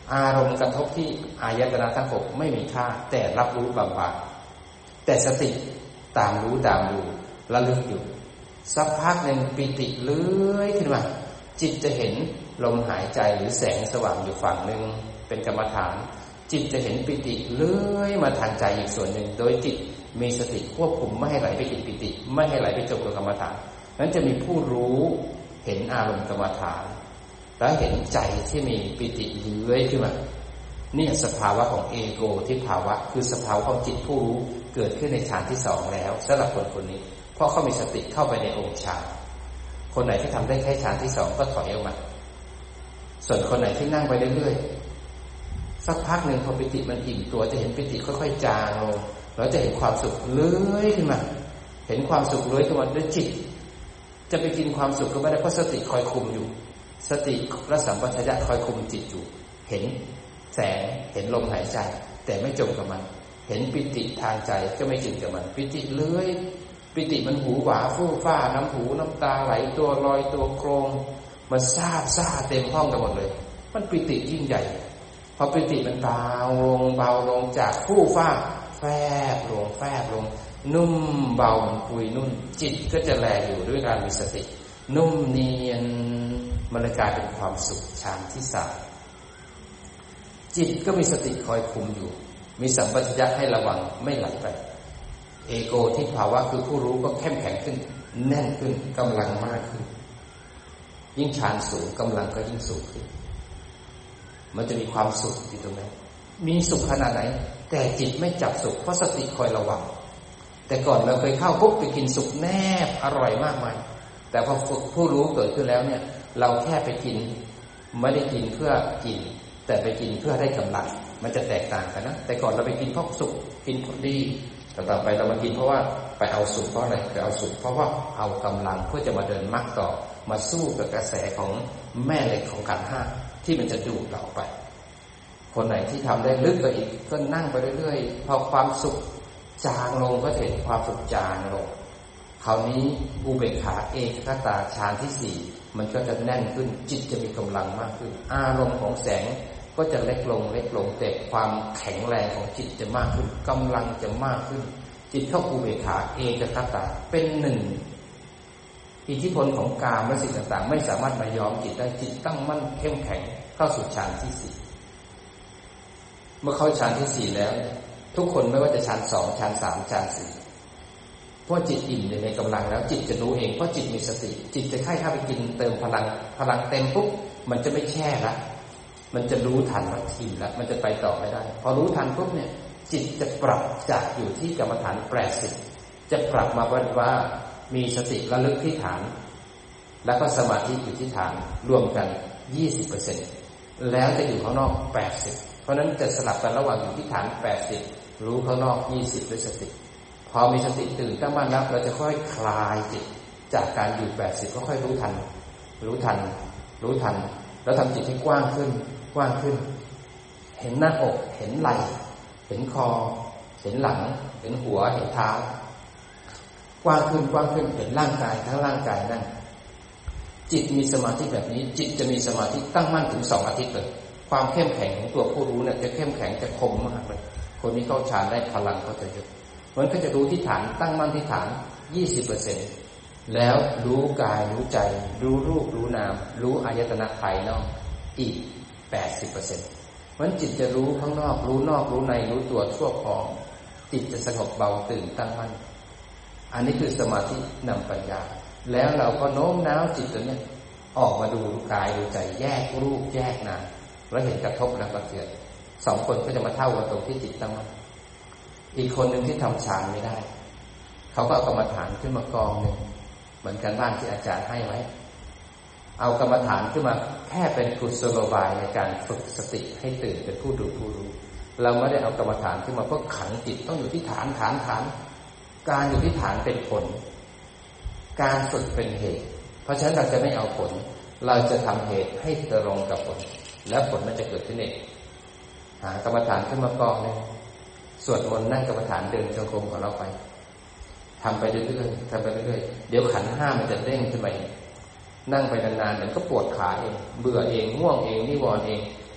อารมณ์กระทบที่อายตนะทั้งหกไม่มีค่าแต่รับรู้บางๆแต่สติตามรู้ตามดูระลึกอยู่สักพักหนึ่งปิติเลื้อยขึ้นมาจิตจะเห็นลมหายใจหรือแสงสว่างอยู่ฝั่งหนึ่งเป็นกรรมฐานจิตจะเห็นปิติเลื้อยมาทางใจอีกส่วนหนึ่งโดยจิตมีสติควบคุมไม่ให้ไหลไปติดปิติไม่ให้ไหลไปจมกับกรรมฐานนั้นจะมีผู้รู้เห็นอารมณ์กรรมฐานแล้วเห็นใจที่มีปิติเลื้อยขึ้นมาเนี่ยสภาวะของเอโกที่ภาวะคือสภาวะของจิตผู้รู้เกิดขึ้นในฌานที่สองแล้วสำหรับคนคนนี้เพราะเขามีสติเข้าไปในองค์ฌานคนไหนที่ทำได้แค่ฌานที่สองก็ถอยออกมาส่วนคนไหนที่นั่งไปเรื่อยๆสักพักหนึ่งพอปิติมันอิ่มตัวจะเห็นปิติค่อยๆจางลงแล้วจะเห็นความสุขเลื้อยขึ้นมาเห็นความสุขเลื้อยขึ้นมาด้วยจิตจะไปกินความสุขก็ไม่ได้เพราะสติคอยคุมอยู่สติและสัมปชัญญะคอยคุมจิตอยู่เห็นแสงเห็นลมหายใจแต่ไม่จมกับมันเห็นปิติทางใจก็ไม่จมกับมันปิติเลื้อยปิติมันหูหวาฟู่ฟ้าน้ำหูน้ำตาไหลตัวลอยตัวโครงมันซาบซ่าเต็มห้องกันหมดเลยมันปิติยิ่งใหญ่พอปิติมันเบาลงเบาลงจากฟู่ฟ้าแฟบลงแฟบลงนุ่มเบาเหมือนปุยนุ่นจิตก็จะแลอยู่ด้วยการมีสตินุ่มเนียนมันเลยกลายเป็นความสุขฌานที่สามจิตก็มีสติคอยคุมอยู่มีสัมปชัญญะให้ระวังไม่ไหลไปเอโกที่ภาวะคือผู้รู้ก็เข้มแข็งขึ้นแน่นขึ้นกำลังมากขึ้นยิ่งฌานสูงกำลังก็ยิ่งสูงขึ้นมันจะมีความสุขอยู่ตรงนั้นมีสุขขนาดไหนแต่จิตไม่จับสุขเพราะสติคอยระวังแต่ก่อนเราเคยเข้าปุ๊บไปกินสุขแนบอร่อยมากมายแต่พอฝึกผู้รู้เกิดขึ้นแล้วเนี่ยเราแค่ไปกินไม่ได้กินเพื่อกินแต่ไปกินเพื่อได้กำลังมันจะแตกต่างกันนะแต่ก่อนเราไปกินเพราะสุขกินผลดีแต่ต่อไปเรามากินเพราะว่าไปเอาสุขเพราะอะไรไปเอาสุขเพราะว่าเอากำลังเพื่อจะมาเดินมรรคต่อมาสู้กับกระแสของแม่เหล็กของขันธ์ห้าที่มันจะดูดเราไปคนไหนที่ทำได้ลึกไปอีกก็นั่งไปเรื่อยๆพอความสุขจางลงก็เห็นความสุขจางลงคราวนี้อุเบกขาเอกคตาฌานที่สี่มันก็จะแน่นขึ้นจิตจะมีกำลังมากขึ้นอารมณ์ของแสงก็จะเล็กลงเล็กลงแต่ความแข็งแรงของจิตจะมากขึ้นกำลังจะมากขึ้นจิตเข้าอุเบกขาเอกคตาเป็นหนึ่งอิทธิพลของกามและสิ่งต่างๆไม่สามารถมายอมจิตได้จิตตั้งมั่นเข้มแข็งเข้าสู่ฌานที่สี่เมื่อเข้าฌานที่สี่แล้วทุกคนไม่ว่าจะฌานสองฌานสามฌานสี่เพราะจิตอิ่มในกำลังแล้วจิตจะรู้เองเพราะจิตมีสติจิตจะค่อยเข้าไปกินเติมพลังพลังเต็มปุ๊บมันจะไม่แช่ละมันจะรู้ทันว่าทีแล้วมันจะไปต่อไม่ได้พอรู้ทันปุ๊บเนี่ยจิตจะปรับจากอยู่ที่กรรมฐานแปดสิบจะปรับมาเป็นว่ามีสติระลึกที่ฐานแล้วก็สมาธิอยู่ที่ฐานรวมกัน ยี่สิบเปอร์เซ็นต์ แล้วจะอยู่ข้างนอกแปดสิบเพราะนั้นจะสลับกันระหว่างอยู่ที่ฐานแปดสิบรู้ข้างนอกยี่สิบด้วยสติพอมีสติตื่นตั้งมั่นแล้วเราจะค่อยคลายจิตจากการอยู่แปดสิบก็ค่อยรู้ทันรู้ทันรู้ทันแล้วทำจิตให้กว้างขึ้นกว้างขึ้นเห็นหน้าอกเห็นไหล่เห็นคอเห็นหลังเห็นหัวเห็นเท้ากว้างขึ้นกว้างขึ้นเห็นร่างกายทั้งร่างกายนั่นจิตมีสมาธิแบบนี้จิตจะมีสมาธิตั้งมั่นถึงสองอาทิตย์เลยความเข้มแข็งของตัวผู้รู้เนี่ยจะเข้มแข็งจะคมมากเลยคนนี้เข้าฌานได้พลังเขาจะเยอะมันก็จะรู้ที่ฐานตั้งมั่นที่ฐาน ยี่สิบเปอร์เซ็นต์ แล้วรู้กายรู้ใจรู้รูปรู้นามรู้อายตนะภายนอกอีก แปดสิบเปอร์เซ็นต์ มันจิตจะรู้ข้างนอกรู้นอกรู้ในรู้ตัวทั่วพร้อมจิตจะสงบเบาตื่นตั้งมั่นอันนี้คือสมาธินำปัญญาแล้วเราก็โน้มน้าวจิตตัวนี้ออกมาดูกายดูใจแยกรูปแยกนามแล้วเห็นกระทบแล้วก็เกิดสองคนก็จะมาเท่ากันตรงที่จิตตั้งมั่นอีกคนหนึ่งที่ทำฌานไม่ได้เขาก็เอากรรมฐานขึ้นมากองหนึ่งเหมือนกันบ้านที่อาจารย์ให้ไว้เอากรรมฐานขึ้นมาแค่เป็นกุศโลบายในการฝึกสติให้ตื่นเป็นผู้ดูผู้รู้เราไม่ได้เอากรรมฐานขึ้นมาเพื่อขังจิตต้องอยู่ที่ฐานฐานฐานการอยู่ที่ฐานเป็นผลการฝึกเป็นเหตุเพราะฉะนั้นเราจะไม่เอาผลเราจะทำเหตุให้ตรงกับผลแล้วผลมันจะเกิดขึ้นเองหากรรมฐานขึ้นมากองเลยสวดมนต์นั่งกรรมฐานเดินจงกรมของเราไปทำไปเรื่อยๆทำไปเรื่อยๆเดี๋ยวขันธ์ห้ามันจะเด้งขึ้นไปนั่งไปนานๆเดี๋ยวก็ปวดขาเองเบื่อเองง่วงเองนิวรณ์เอง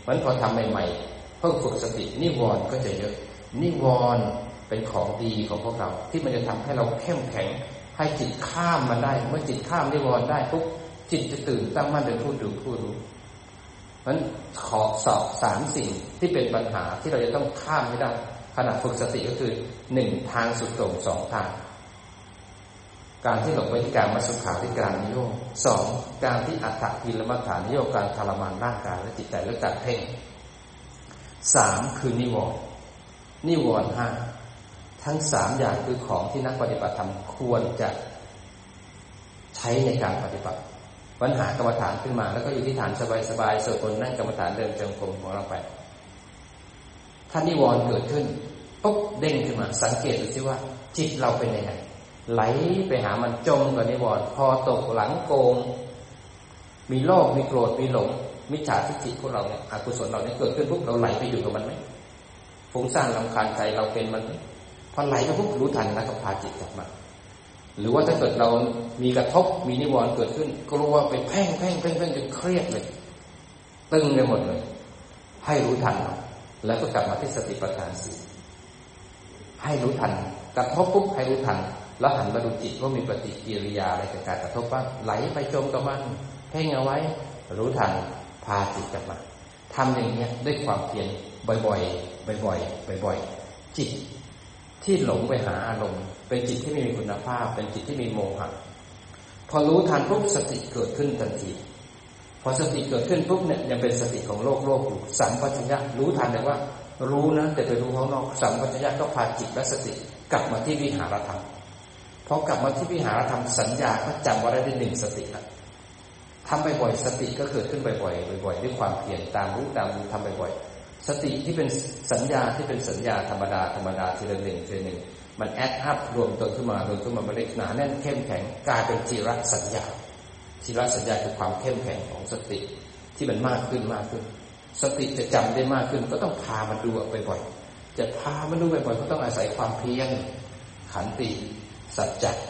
มันพอทำใหม่ๆเพิ่งฝึกสตินิวรณ์ก็จะเยอะนิวรณ์เป็นของดีของพวกเราที่มันจะทำให้เราเข้มแข็งให้จิตข้ามมันได้เมื่อจิตข้ามนิวรณ์ได้ปุ๊บจิตจะตื่นตั้งมั่นเป็นผู้ดูผู้รู้มันขอสอบสามสิ่งที่เป็นปัญหาที่เราจะต้องข้ามให้ได้ขณะฝึกสติก็คือหนึ่งทางสุดโต่งสองทางการที่หลงไปที่การมัสุขาที่การนิโยคสองการที่อัตถกิลมัฏฐานนิโยคการทรมานร่างกายและจิตใจและการเพ่งสามคือนิวรณ์นิวรณ์ห้าทั้งสามอย่างคือของที่นักปฏิบัติธรรมควรจะใช้ในการปฏิบัติปัญหากรรมฐานขึ้นมาแล้วก็อยู่ที่ฐานสบายๆสวดมนต์นั่งกรรมฐานเดินจงกรมของเราไปถ้านิวรณ์เกิดขึ้นปุ๊บเด้งขึ้นมาสังเกตดูสิว่าจิตเราเป็นยังไงไหลไปหามันจมกับนิวรณ์พอตกหลังโกงมีโลภมีโกรธมีหลงมิจฉาทิฏฐิพวกเราเนี่ยอกุศลเราเนี่ยเกิดขึ้นปุ๊บเราไหลไปอยู่กับมันไหมฟุ้งซ่านรำคาญใจเราเป็นมันพอไหลไปปุ๊บรู้ทันแล้วก็พาจิตกลับมาหรือว่าถ้าเกิดเรามีกระทบมีนิวรณ์เกิดขึ้นก็รู้ว่าไปเพ่งเพ่งเพ่งเพ่งจนเครียดเลยตึงไปหมดเลยให้รู้ทันแล้วก็กลับมาที่สติปัฏฐานสี่ให้รู้ทันกระทบปุ๊บให้รู้ทันแล้วหันมาดูจิตว่ามีปฏิกิริยาอะไรกับการกระทบบ้างไหลไปจมกับมันเพ่งเอาไว้รู้ทันพาจิตกลับมาทำอย่างนี้ด้วยความเพียรบ่อยๆบ่อยๆบ่อยๆจิตที่หลงไปหาอารมณ์เป็นจิตที่ไม่มีคุณภาพเป็นจิตที่มีโมหะพอรู้ทันปุ๊บสติเกิดขึ้นทันทีพอสติเกิดขึ้นปุ๊บเนี่ยยังเป็นสติของโลกโลกอยู่สัมปชัญญะรู้ทันเลยว่ารู้นะแต่ไปรู้ข้างนอกสัมปชัญญะก็พาจิตและสติกลับมาที่วิหารธรรมพอกลับมาที่วิหารธรรมสัญญาก็จำว่าได้หนึ่งสติละทำบ่อยๆสติก็เกิดขึ้นบ่อยๆบ่อยๆด้วยความเพียรตามรู้ตามรู้ทำบ่อยๆสติที่เป็นสัญญาที่เป็นสัญญาธรรมดาธรรมดาทีละหนึ่งทีละหนึ่งมันแอดอัพรวมตัวขึ้นมารวมขึ้นมามันเล็กหนาแน่นเข้มแข็งกลายเป็นจิรสัญญาจิรสัญญาคือความเข้มแข็งของสติที่มันมากขึ้นมากขึ้นสติจะจำได้มากขึ้นก็ต้องพามันดูบ่อยๆจะพามันดูบ่อยๆก็ต้องอาศัยความเพียรขันติสัจจะ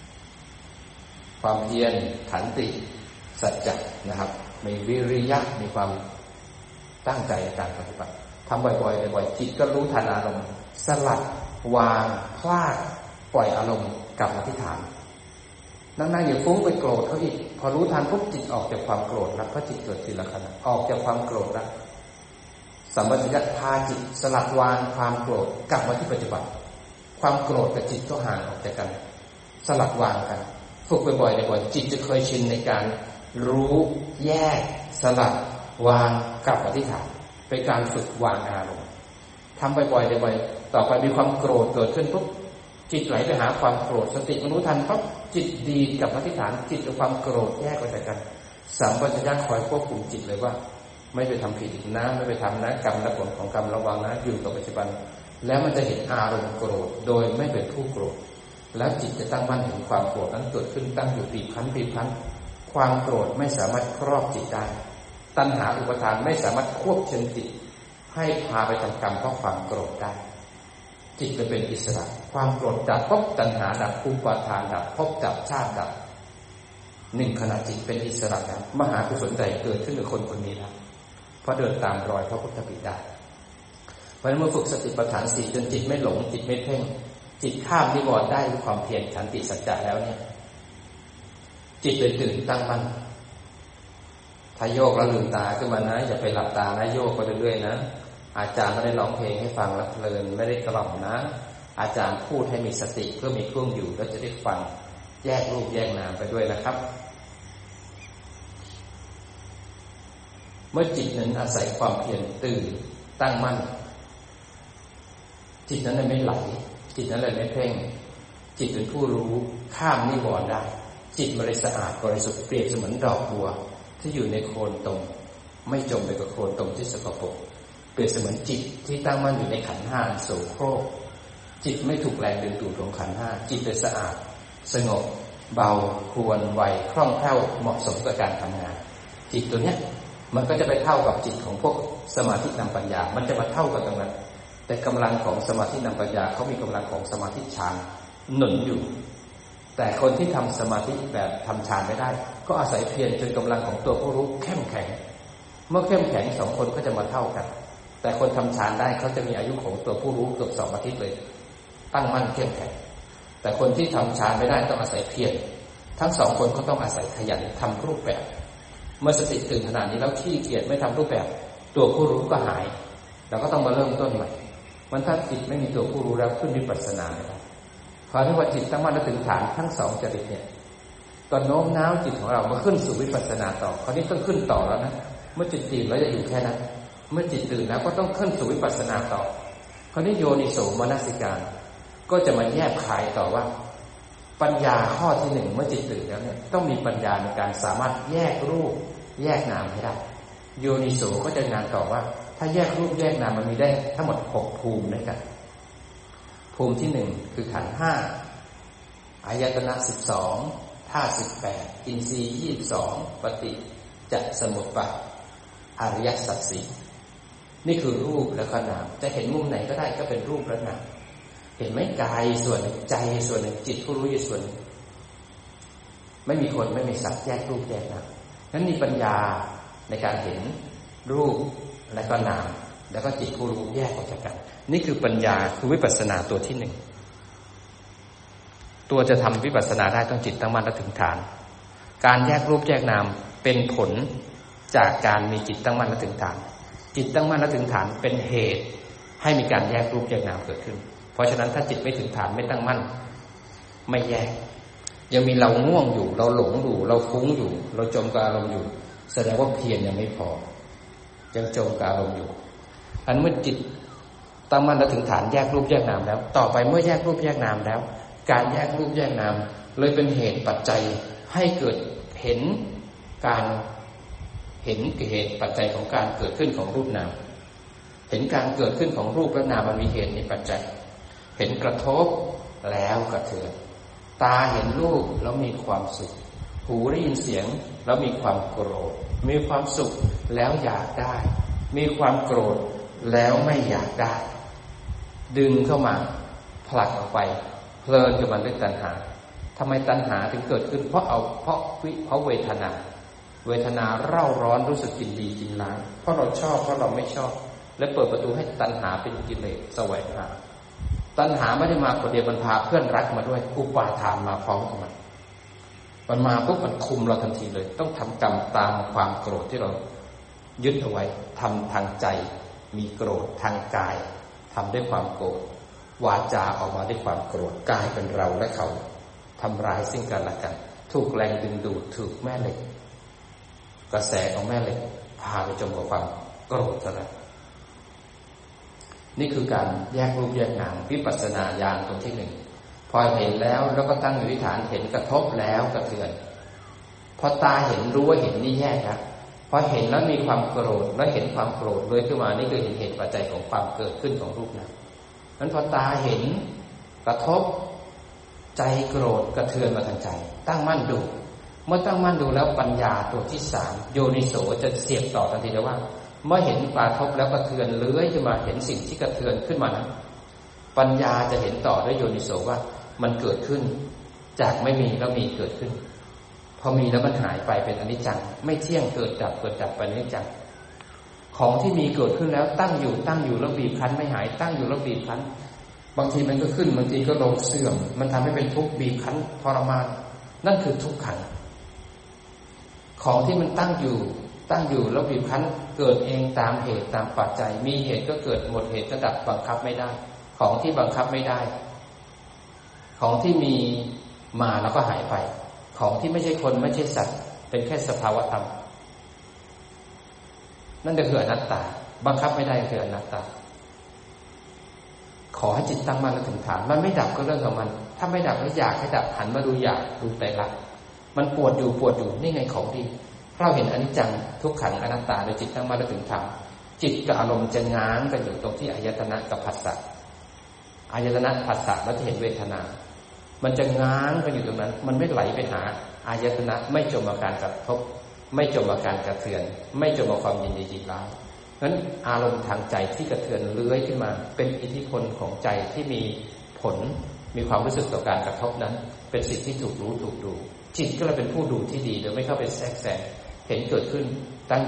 ความเพียรขันติสัจจะนะครับมีวิริยะมีความตั้งใจในการปฏิบัติทำบ่อยๆบ่อยๆจิตก็รู้ทันอารมณ์สลัดวางพลาดปล่อยอารมณ์กลับมาที่ฐานนั่งๆอย่าฟุ้งไปโกรธเขาอีกพอรู้ทันปุ๊บจิตออกจากความโกรธแล้วก็จิตเกิดทีละขณะออกจากความโกรธแล้วสัมปชัญญะพาจิตสลัดวางความโกรธกลับมาที่ปัจจุบันความโกรธกับจิตก็ห่างออกจากกันสลัดวางกันฝึกบ่อยๆบ่อยๆจิตจะเคยชินในการรู้แยกสลัดวางกลับมาที่ฐานเป็นการฝึกวางอารมณ์ทำบ่อยๆบ่อยๆต่อไปมีความโกรธเกิดขึ้นปุ๊บจิตไหลไปหาความโกรธสติมันรู้ทันปั๊บจิตดีกลับมาที่ฐานจิตกับความโกรธแยกออกจากกันสัมปชัญญะคอยควบคุมจิตเลยว่าไม่ไปทำผิดอีกนะไม่ไปทำนะกรรมและผลของกรรมระวังนะอยู่กับปัจจุบันแล้วมันจะเห็นอารมณ์โกรธโดยไม่เป็นผู้โกรธแล้วจิตจะตั้งมั่นเห็นความโกรธนั้นเกิดขึ้นตั้งอยู่ปีบพันปีบพันความโกรธไม่สามารถครอบจิตได้ตัณหาอุปทานไม่สามารถควบคุมจิตให้พาไปทำกรรมเพราะความโกรธได้จิตจะเป็นอิสระความโกรธดับภพตัณหาดับอุปทานดับภพดับชาติดับหนึ่งขณะจิตเป็นอิสระแล้วมหากุศลใจเกิดขึ้นกับคนคนนี้แล้วเพราะเดินตามรอยพระพุทธบิดาเพราะเมื่อฝึกสติปัฏฐานสี่จนจิตไม่หลงจิตไม่เพ่งจิตข้ามนิวรณ์ได้ด้วยความเพียรขันติสัจจะแล้วเนี่ยจิตเลยตื่นตั้งมั่นถ้าโยกแล้วลืมตาขึ้นมานะอย่าไปหลับตานะโยกไปเรื่อยๆนะอาจารย์ไม่ได้ร้องเพลงให้ฟังแล้วเพลินไม่ได้กล่อมนะอาจารย์พูดให้มีสติเพื่อมีเครื่องอยู่แล้วจะได้ฟังแยกรูปแยกนามไปด้วยนะครับเมื่อจิตนั้นอาศัยความเพียรตื่นตั้งมั่นจิตนั้นเลยไม่ไหลจิตนั้นเลยไม่เพ่งจิตเป็นผู้รู้ข้ามนิวรณ์ได้จิตมันเลยสะอาดบริสุทธิ์เปรียบเสมือนดอกบัวที่อยู่ในโคลนตมไม่จมไปกับโคลนตมที่สกปรกเปรียบเสมือนจิตที่ตั้งมั่นอยู่ในขันธ์ห้าโสโครกจิตไม่ถูกแรงดึงดูดของขันธ์ห้าจิตเป็นสะอาดสงบเบาควรไวคล่องแคล่วเหมาะสมกับการทำงานจิตตัวเนี้ยมันก็จะไปเท่ากับจิตของพวกสมาธินำปัญญามันจะมาเท่ากันตรงนั้นแต่กำลังของสมาธินำปัญญาเขามีกำลังของสมาธิฌานหนุนอยู่แต่คนที่ทำสมาธิแบบทำฌานไม่ได้ก็อาศัยเพียรจนกำลังของตัวผู้รู้เข้มแข็งเมื่อเข้มแข็งสองคนก็จะมาเท่ากันแต่คนทำฌานได้เขาจะมีอายุของตัวผู้รู้เกือบสองอาทิตย์เลยตั้งมั่นเข้มแข็งแต่คนที่ทำฌานไม่ได้ต้องอาศัยเพียรทั้งสองคนก็ต้องอาศัยขยันทำรูปแบบเมื่อสติตื่นขนาดนี้แล้วขี้เกียจไม่ทำรูปแบบตัวผู้รู้ก็หายเราก็ต้องมาเริ่มต้นใหม่มันถ้าจิตไม่มีตัวผู้รู้แล้วขึ้นวิปัสสนาไม่ได้พอที่ว่าจิตตั้งมั่นและถึงฐานทั้งสองจริตเนี่ยตอนโน้มน้าวจิตของเรามาขึ้นสู่วิปัสสนาต่อคราวนี้ต้องขึ้นต่อแล้วนะเมื่อจิตตื่นแล้วจะอยู่แค่นั้นเมื่อจิตตื่นแล้วก็ต้องขึ้นสู่วิปัสสนาต่อคราวนี้โยนิโสมนสิการก็จะมาแยกขายต่อว่าปัญญาข้อที่หนึ่งเมื่อจิตตื่นแล้วเนี่ยต้องมีปัญญาในการสามารถแยกรูปแยกนามให้ได้โยนิโสก็จะงานต่อว่าถ้าแยกรูปแยกนามมันมีได้ทั้งหมดหกภูมิด้วยกันภูมิที่หนึ่งคือขันธ์ห้าอายตนะสิบสองธาตุสิบแปดอินทรีย์ยี่สิบสองปฏิจจสมุปบาทอริยสัจสี่นี่คือรูปและก็นามจะเห็นมุมไหนก็ได้ก็เป็นรูปและนามเห็นไหมกายส่วนหนึ่งใจส่วนหนึ่งจิตผู้รู้อยู่ส่วนหนึ่งไม่มีคนไม่มีสัตว์แยกรูปแยกนามนั้นมีปัญญาในการเห็นรูปและก็นามแล้วก็จิตผู้รู้แยกออกจากกันนี่คือปัญญาคือวิปัสสนาตัวที่หนึ่งตัวจะทำวิปัสสนาได้ต้องจิตตั้งมั่นและถึงฐานการแยกรูปแยกนามเป็นผลจากการมีจิตตั้งมั่นและถึงฐานจิตตั้งมั่นและถึงฐานเป็นเหตุให้มีการแยกรูปแยกนามเกิดขึ้นเพราะฉะนั้นถ้าจิตไม่ถึงฐานไม่ตั้งมั่นไม่แยกยังมีเราง่วงอยู่เราหลงอยู่เราฟุ้งอยู่เราจมกับอารมณ์อยู่แสดงว่าเพียรยังไม่พอยังจมกับอารมณ์อยู่อันเมื่อจิตตั้งมั่นและถึงฐานแยกรูปแยกนามแล้วต่อไปเมื่อแยกรูปแยกนามแล้วการแยกรูปแยกนามเลยเป็นเหตุปัจจัยให้เกิดเห็นการเห็นเหตุปัจจัยของการเกิดขึ้นของรูปนามเห็นการเกิดขึ้นของรูปและนามมันมีเหตุมีปัจจัยเห็นกระทบแล้วกระเทือนตาเห็นรูปแล้วมีความสุขหูได้ยินเสียงแล้วมีความโกรธมีความสุขแล้วอยากได้มีความโกรธแล้วไม่อยากได้ดึงเข้ามาผลักออกไปเพลินกับมันด้วยตัณหาทำไมตัณหาถึงเกิดขึ้นเพราะเอาเพราะเพราะเวทนาเวทนาเร่าร้อนรู้สึกกินดีกินร้ายเพราะเราชอบเพราะเราไม่ชอบและเปิดประตูให้ตัณหาเป็นกิเลสแสวงหาตัณหาไม่ได้มาคนเดียวมันพาเพื่อนรักมาด้วยอุปาทานมาพร้อมกันมันมันมาปุ๊บมันคุมเราทันทีเลยต้องทำกรรมตามความโกรธที่เรายึดเอาไว้ทำทางใจมีโกรธทางกายทำด้วยความโกรธวาจาออกมาด้วยความโกรธกายเป็นเราและเขาทำร้ายซึ่งกันและกันถูกแรงดึงดูดถูกแม่เหล็กกระแสของแม่เหล็กพาไปจมกับความโกรธซะแล้วนี่คือการแยกรูปแยกนามวิปัสสนาญาณตรงที่หนึ่งพอเห็นแล้วแล้วก็ตั้งอยู่ที่ฐานเห็นกระทบแล้วกระเทือนพอตาเห็นรู้ว่าเห็นนี่แยกครับพอเห็นแล้วมีความโกรธแล้วเห็นความโกรธเลยขึ้นมานี่คือเห็นเหตุปัจจัยของความเกิดขึ้นของรูปนามนั้นพอตาเห็นกระทบใจโกรธกระเทือนมาทางใจตั้งมั่นดูเมื่อตั้งมั่นดูแล้วปัญญาตัวที่สามโยนิโสจะเสียบต่อทันทีเลยว่าเมื่อเห็นกระทบแล้วกระเทือนเลื้อยขึ้นมาเห็นสิ่งที่กระเทือนขึ้นมานั้นปัญญาจะเห็นต่อด้วยโยนิโสว่ามันเกิดขึ้นจากไม่มีแล้วมีเกิดขึ้นพอมีแล้วมันหายไปเป็นอนิจจังไม่เที่ยงเกิดดับเกิดดับเป็นอนิจจังของที่มีเกิดขึ้นแล้วตั้งอยู่ตั้งอยู่แล้วบีบคั้นไม่หายตั้งอยู่แล้วบีบคั้นบางทีมันก็ขึ้นบางทีก็ลงเสื่อมมันทำให้เป็นทุกข์บีบคั้นทรมานนั่นคือทุกขังของที่มันตั้งอยู่ตั้งอยู่แล้วบีบคั้นเกิดเองตามเหตุตามปัจจัยมีเหตุก็เกิดหมดเหตุก็ดับบังคับไม่ได้ของที่บังคับไม่ได้ของที่มีมาแล้วก็หายไปของที่ไม่ใช่คนไม่ใช่สัตว์เป็นแค่สภาวะธรรมนั่นก็คืออนัตตาบังคับไม่ได้คืออนัตตาขอให้จิตตั้งมั่นและถึงฐานมันไม่ดับก็เรื่องของมันถ้าไม่ดับแล้วอยากให้ดับหันมาดูอยากดูไตรลักษณ์มันปวดอยู่ปวดอยู่นี่ไงของดีเราเห็นอนิจจังทุกขังอนัตตาโดยจิตตั้งมั่นและถึงฐานจิตกับอารมณ์จะง้างกันอยู่ตรงที่อายตนะกับผัสสะอายตนะผัสสะแล้วจะเห็นเวทนามันจะง้างกันอยู่ตรงนั้นมันไม่ไหลไปหาอายตนะไม่จมกับการกระทบไม่จมกับการกระเทือนไม่จมกับความยินดียินร้ายงั้นอารมณ์ทางใจที่กระเทือนเลื้อยขึ้นมาเป็นอิทธิพลของใจที่มีผลมีความรู้สึกต่อการกระทบนั้นเป็นสิ่งที่ถูกรู้ถูกดูจิตก็เลยเป็นผู้ดูที่ดีโดยไม่เข้าไปแทรกแซงเห็นเกิดขึ้นตั้งอยู่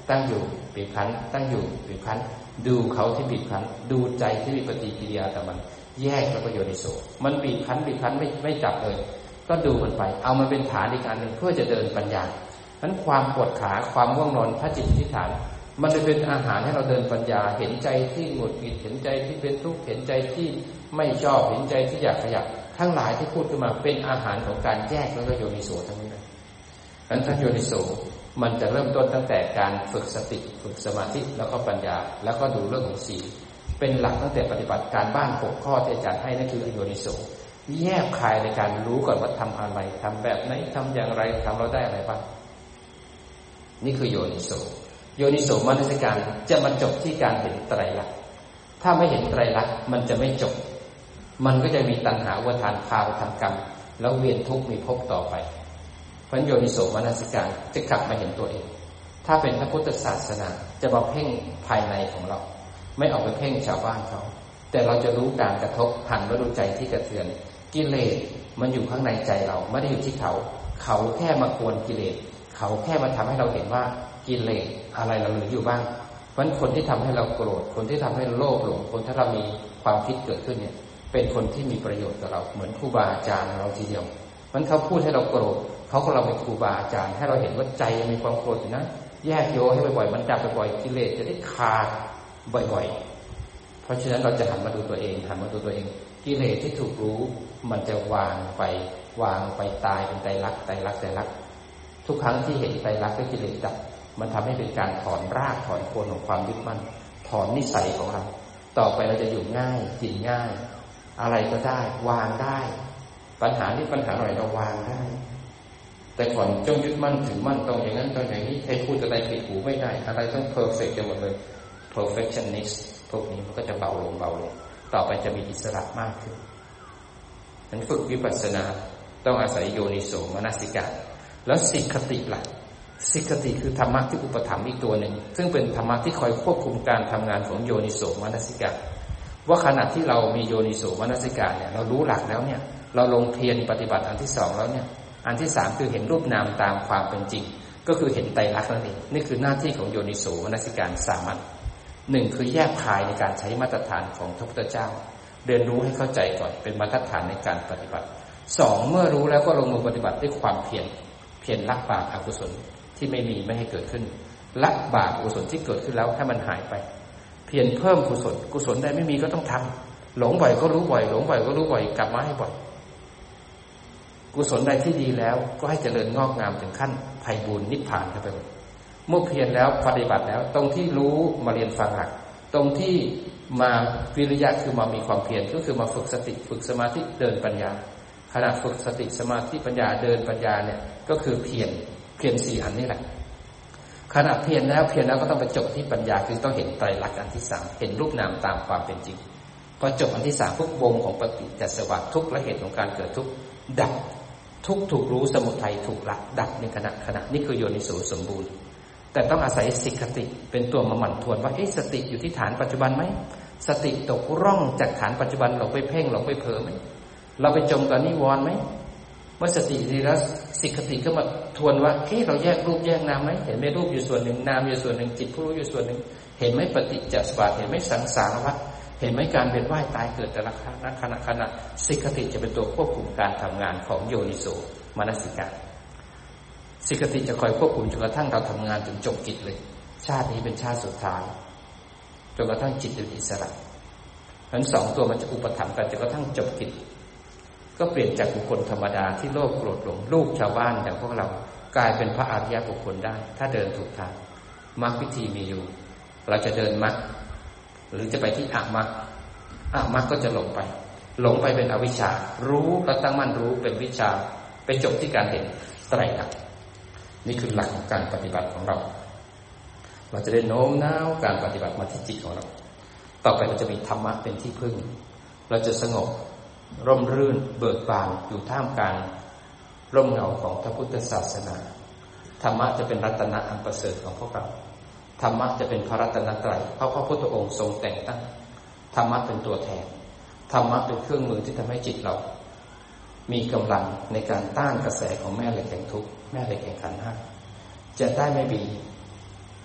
ตั้งอยู่บีบคั้นตั้งอยู่บีบคั้นดูเขาที่บีบคั้นดูใจที่มีปฏิกิริยากับมันแยกแล้วก็โยนิโสมันบีบคั้นบีบคั้นไม่ไม่จับเลยก็ดูมันไปเอามันเป็นฐานอีกอันหนึ่งเพื่อจะเดินปัญญานั้นความปวดขาความง่วงนอนถ้าจิตที่ฐานมันจะเป็นอาหารให้เราเดินปัญญาเห็นใจที่หงุดหงิดเห็นใจที่เป็นทุกข์เห็นใจที่ไม่ชอบเห็นใจที่อยากขยับทั้งหลายที่พูดขึ้นมาเป็นอาหารของการแยกแล้วก็โยนิโสทั้งนี้นะนั้นถ้าโยนิโสมันจะเริ่มต้นตั้งแต่การฝึกสติฝึกสมาธิแล้วก็ปัญญาแล้วก็ดูเรื่องของศีลเป็นหลักตั้งแต่ปฏิบัติการบ้านหกข้อที่อาจารย์ให้นั่นคือโยนิโสแยกคายในการรู้ก่อนว่าทำอะไรทำแบบไหนทำอย่างไรทำเราได้อะไรบ้างนี่คือโยนิโสโยนิโสมนสิการจะมาจบที่การเห็นไตรลักษณ์ถ้าไม่เห็นไตรลักษณ์มันจะไม่จบมันก็จะมีตัณหาอุปาทานพาไปทำกรรมแล้วเวียนทุกข์มีภพต่อไปเพราะโยนิโสมนสิการจะกลับมาเห็นตัวเองถ้าเป็นพระพุทธศาสนาจะมาเพ่งภายในของเราไม่ออกไปเพ่งชาวบ้านเขาแต่เราจะรู้การกระทบหันมาดูใจที่กระเทือนกิเลสมันอยู่ข้างในใจเราไม่ได้อยู่ที่เขาเขาแค่มากวนกิเลสเขาแค่มาทำให้เราเห็นว่ากิเลสอะไรเราเหลืออยู่บ้างเพราะคนที่ทำให้เราโกรธคนที่ทำให้เราโลภหลงคนที่เรามีความคิดเกิดขึ้นเนี่ยเป็นคนที่มีประโยชน์กับเราเหมือนครูบาอาจารย์เราทีเดียวมันเขาพูดให้เราโกรธเขาก็เราเป็นครูบาอาจารย์ให้เราเห็นว่าใจมีความโกรธอยู่นะแยกโยให้บ่อยๆมันดับบ่อยๆกิเลสจะได้ขาดบ่อยๆเพราะฉะนั้นเราจะหันมาดูตัวเองหันมาดูตัวเองกิเลสที่ถูกรู้มันจะวางไปวางไปตายเป็นไตรลักษณ์ไตรลักษณ์ไตรลักษณ์ทุกครั้งที่เห็นไตรลักษณ์ด้วยกิเลสดับมันทำให้เป็นการถอนรากถอนโคนของความยึดมั่นถอนนิสัยของเราต่อไปเราจะอยู่ง่ายกินง่ายอะไรก็ได้วางได้ปัญหานี้ปัญหาหน่อยเราวางได้แต่ก่อนจงยึดมั่นถือมั่นต้องอย่างนั้นต้องอย่างนี้ใครพูดอะไรผิดหูไม่ได้อะไรต้องเพอร์เฟกต์กันหมดเลย perfectionist พวกนี้มันก็จะเบาลงเบาลงต่อไปจะมีอิสระมากขึ้นนั้นฝึกวิปัสสนาต้องอาศัยโยนิโสมนสิการแล้วสิกขติล่ะสิกขติคือธรรมะที่อุปถัมภ์อีกตัวหนึ่งซึ่งเป็นธรรมะที่คอยควบคุมการทำงานของโยนิโสมนสิการว่าขณะที่เรามีโยนิโสมนสิการเนี่ยเรารู้หลักแล้วเนี่ยเราลงเพียรปฏิบัติอันที่สองแล้วเนี่ยอันที่สามคือเห็นรูปนามตามความเป็นจริงก็คือเห็นไตรลักษณ์นั่นเองนี่คือหน้าที่ของโยนิโสมนสิการสามัญหนึ่งคือแยกคายในการใช้มาตรฐานของพระพุทธเจ้าเรียนรู้ให้เข้าใจก่อนเป็นมาตรฐานในการปฏิบัติสองเมื่อรู้แล้วก็ลงมือปฏิบัติด้วยความเพียรเพียรละบาปอกุศลที่ไม่มีไม่ให้เกิดขึ้นละบาปอกุศลที่เกิดขึ้นแล้วให้มันหายไปเพียรเพิ่มกุศลกุศลใดไม่มีก็ต้องทำหลงบ่อยก็รู้บ่อยหลงบ่อยก็รู้บ่อยกลับมาให้บ่อยกุศลใดที่ดีแล้วก็ให้เจริญงอกงามถึงขั้นไพบูลย์นิพพานเข้าไปหมดเมื่อเพียรแล้วปฏิบัติแล้วตรงที่รู้มาเรียนฟังหลักตรงที่มาวิริยะคือมามีความเพียรก็คือมาฝึกสติฝึกสมาธิเดินปัญญาขณะฝึกสติสมาธิปัญญาเดินปัญญาเนี่ยก็คือเพียรเพียรสี่อันนี่แหละขณะเพียรแล้วเพียรแล้วก็ต้องไปจบที่ปัญญาคือต้องเห็นไตรลักษณ์อันที่สามเห็นรูปนามตามความเป็นจริงพอจบอันที่สามพวกวงของปฏิจจสมุปบาททุกข์และเหตุของการเกิดทุกข์ดับทุกข์ถูกรู้สมุทัยถูกละดับในขณะขณะนี่คือโยนิโสสมบูรณ์แต่ต้องอาศัยสิกขติเป็นตัวมาหมั่นทวนว่าเอ๊ะสติอยู่ที่ฐานปัจจุบันไหมสติตกร่องจากฐานปัจจุบันหลงไปเพ่งหลงไปเผลอไหมเราไปจมกับนิวรณ์ไหมเมื่อสติดีแล้วสิกขติก็มาทวนว่าเอ๊ะเราแยกรูปแยกนามไหมเห็นไหมรูปอยู่ส่วนหนึ่งนามอยู่ส่วนหนึ่งจิตผู้รู้อยู่ส่วนหนึ่งเห็นไหมปฏิจจสมุปบาทเห็นไหมสังสารวัฏเห็นไหมการเวียนว่ายตายเกิดแต่ละขณะขณะขณะสิกขติจะเป็นตัวควบคุมการทำงานของโยนิโสมนสิการสิกขติจะคอยควบคุมจนกระทั่งเราทำงานถึงจบกิจเลยชาตินี้เป็นชาติสุดท้ายจนกระทั่งจิตเป็นอิสระทั้งสองตัวมันจะอุปถัมภ์กันจนกระทั่งจบกิจก็เปลี่ยนจากบุคคลธรรมดาที่โลภโกรธหลงลูกชาวบ้านอย่างพวกเรากลายเป็นพระอริยบุคคลได้ถ้าเดินถูกทางมรรควิธีมีอยู่เราจะเดินมรรคหรือจะไปที่อมรรคอมรรคก็จะหลงไปหลงไปเป็นอวิชชารู้แล้วตั้งมั่นรู้เป็นวิชาไปจบที่การเห็นไตรลักษณ์นี่คือหลักของการปฏิบัติของเราเราจะได้โน้มน้าวการปฏิบัติมาที่จิตของเราต่อไปเราจะมีธรรมะเป็นที่พึ่งเราจะสงบร่มรื่นเบิกบานอยู่ท่ามกลางร่มเงาของพระพุทธศาสนาธรรมะจะเป็นรัตนะอันประเสริฐของพวกเราธรรมะจะเป็นพระรัตนตรัยเพราะพระพุทธองค์ทรงแต่งตั้งธรรมะเป็นตัวแทนธรรมะเป็นเครื่องมือที่ทำให้จิตเรามีกำลังในการต้านกระแสของแม่เหล็กแห่งทุกข์แม่เหล็กแห่งขันธ์ห้าจะได้ไม่มี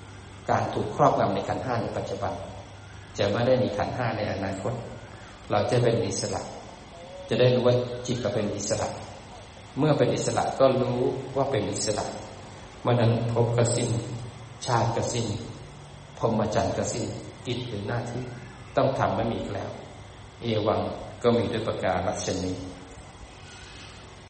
การถูกครอบงำในขันธ์ห้าในปัจจุบันจะไม่ได้มีขันธ์ห้าในอนาคตเราจะเป็นอิสระจะได้รู้ว่าจิตก็เป็นอิสระเมื่อเป็นอิสระก็รู้ว่าเป็นอิสระเมื่อนั้นภพก็สิ้นชาติก็สิ้นพรหมจรรย์ก็สิ้นกิจหรือหน้าที่ต้องทำไม่มีอีกแล้วเอวังก็มีด้วยประการฉะนี้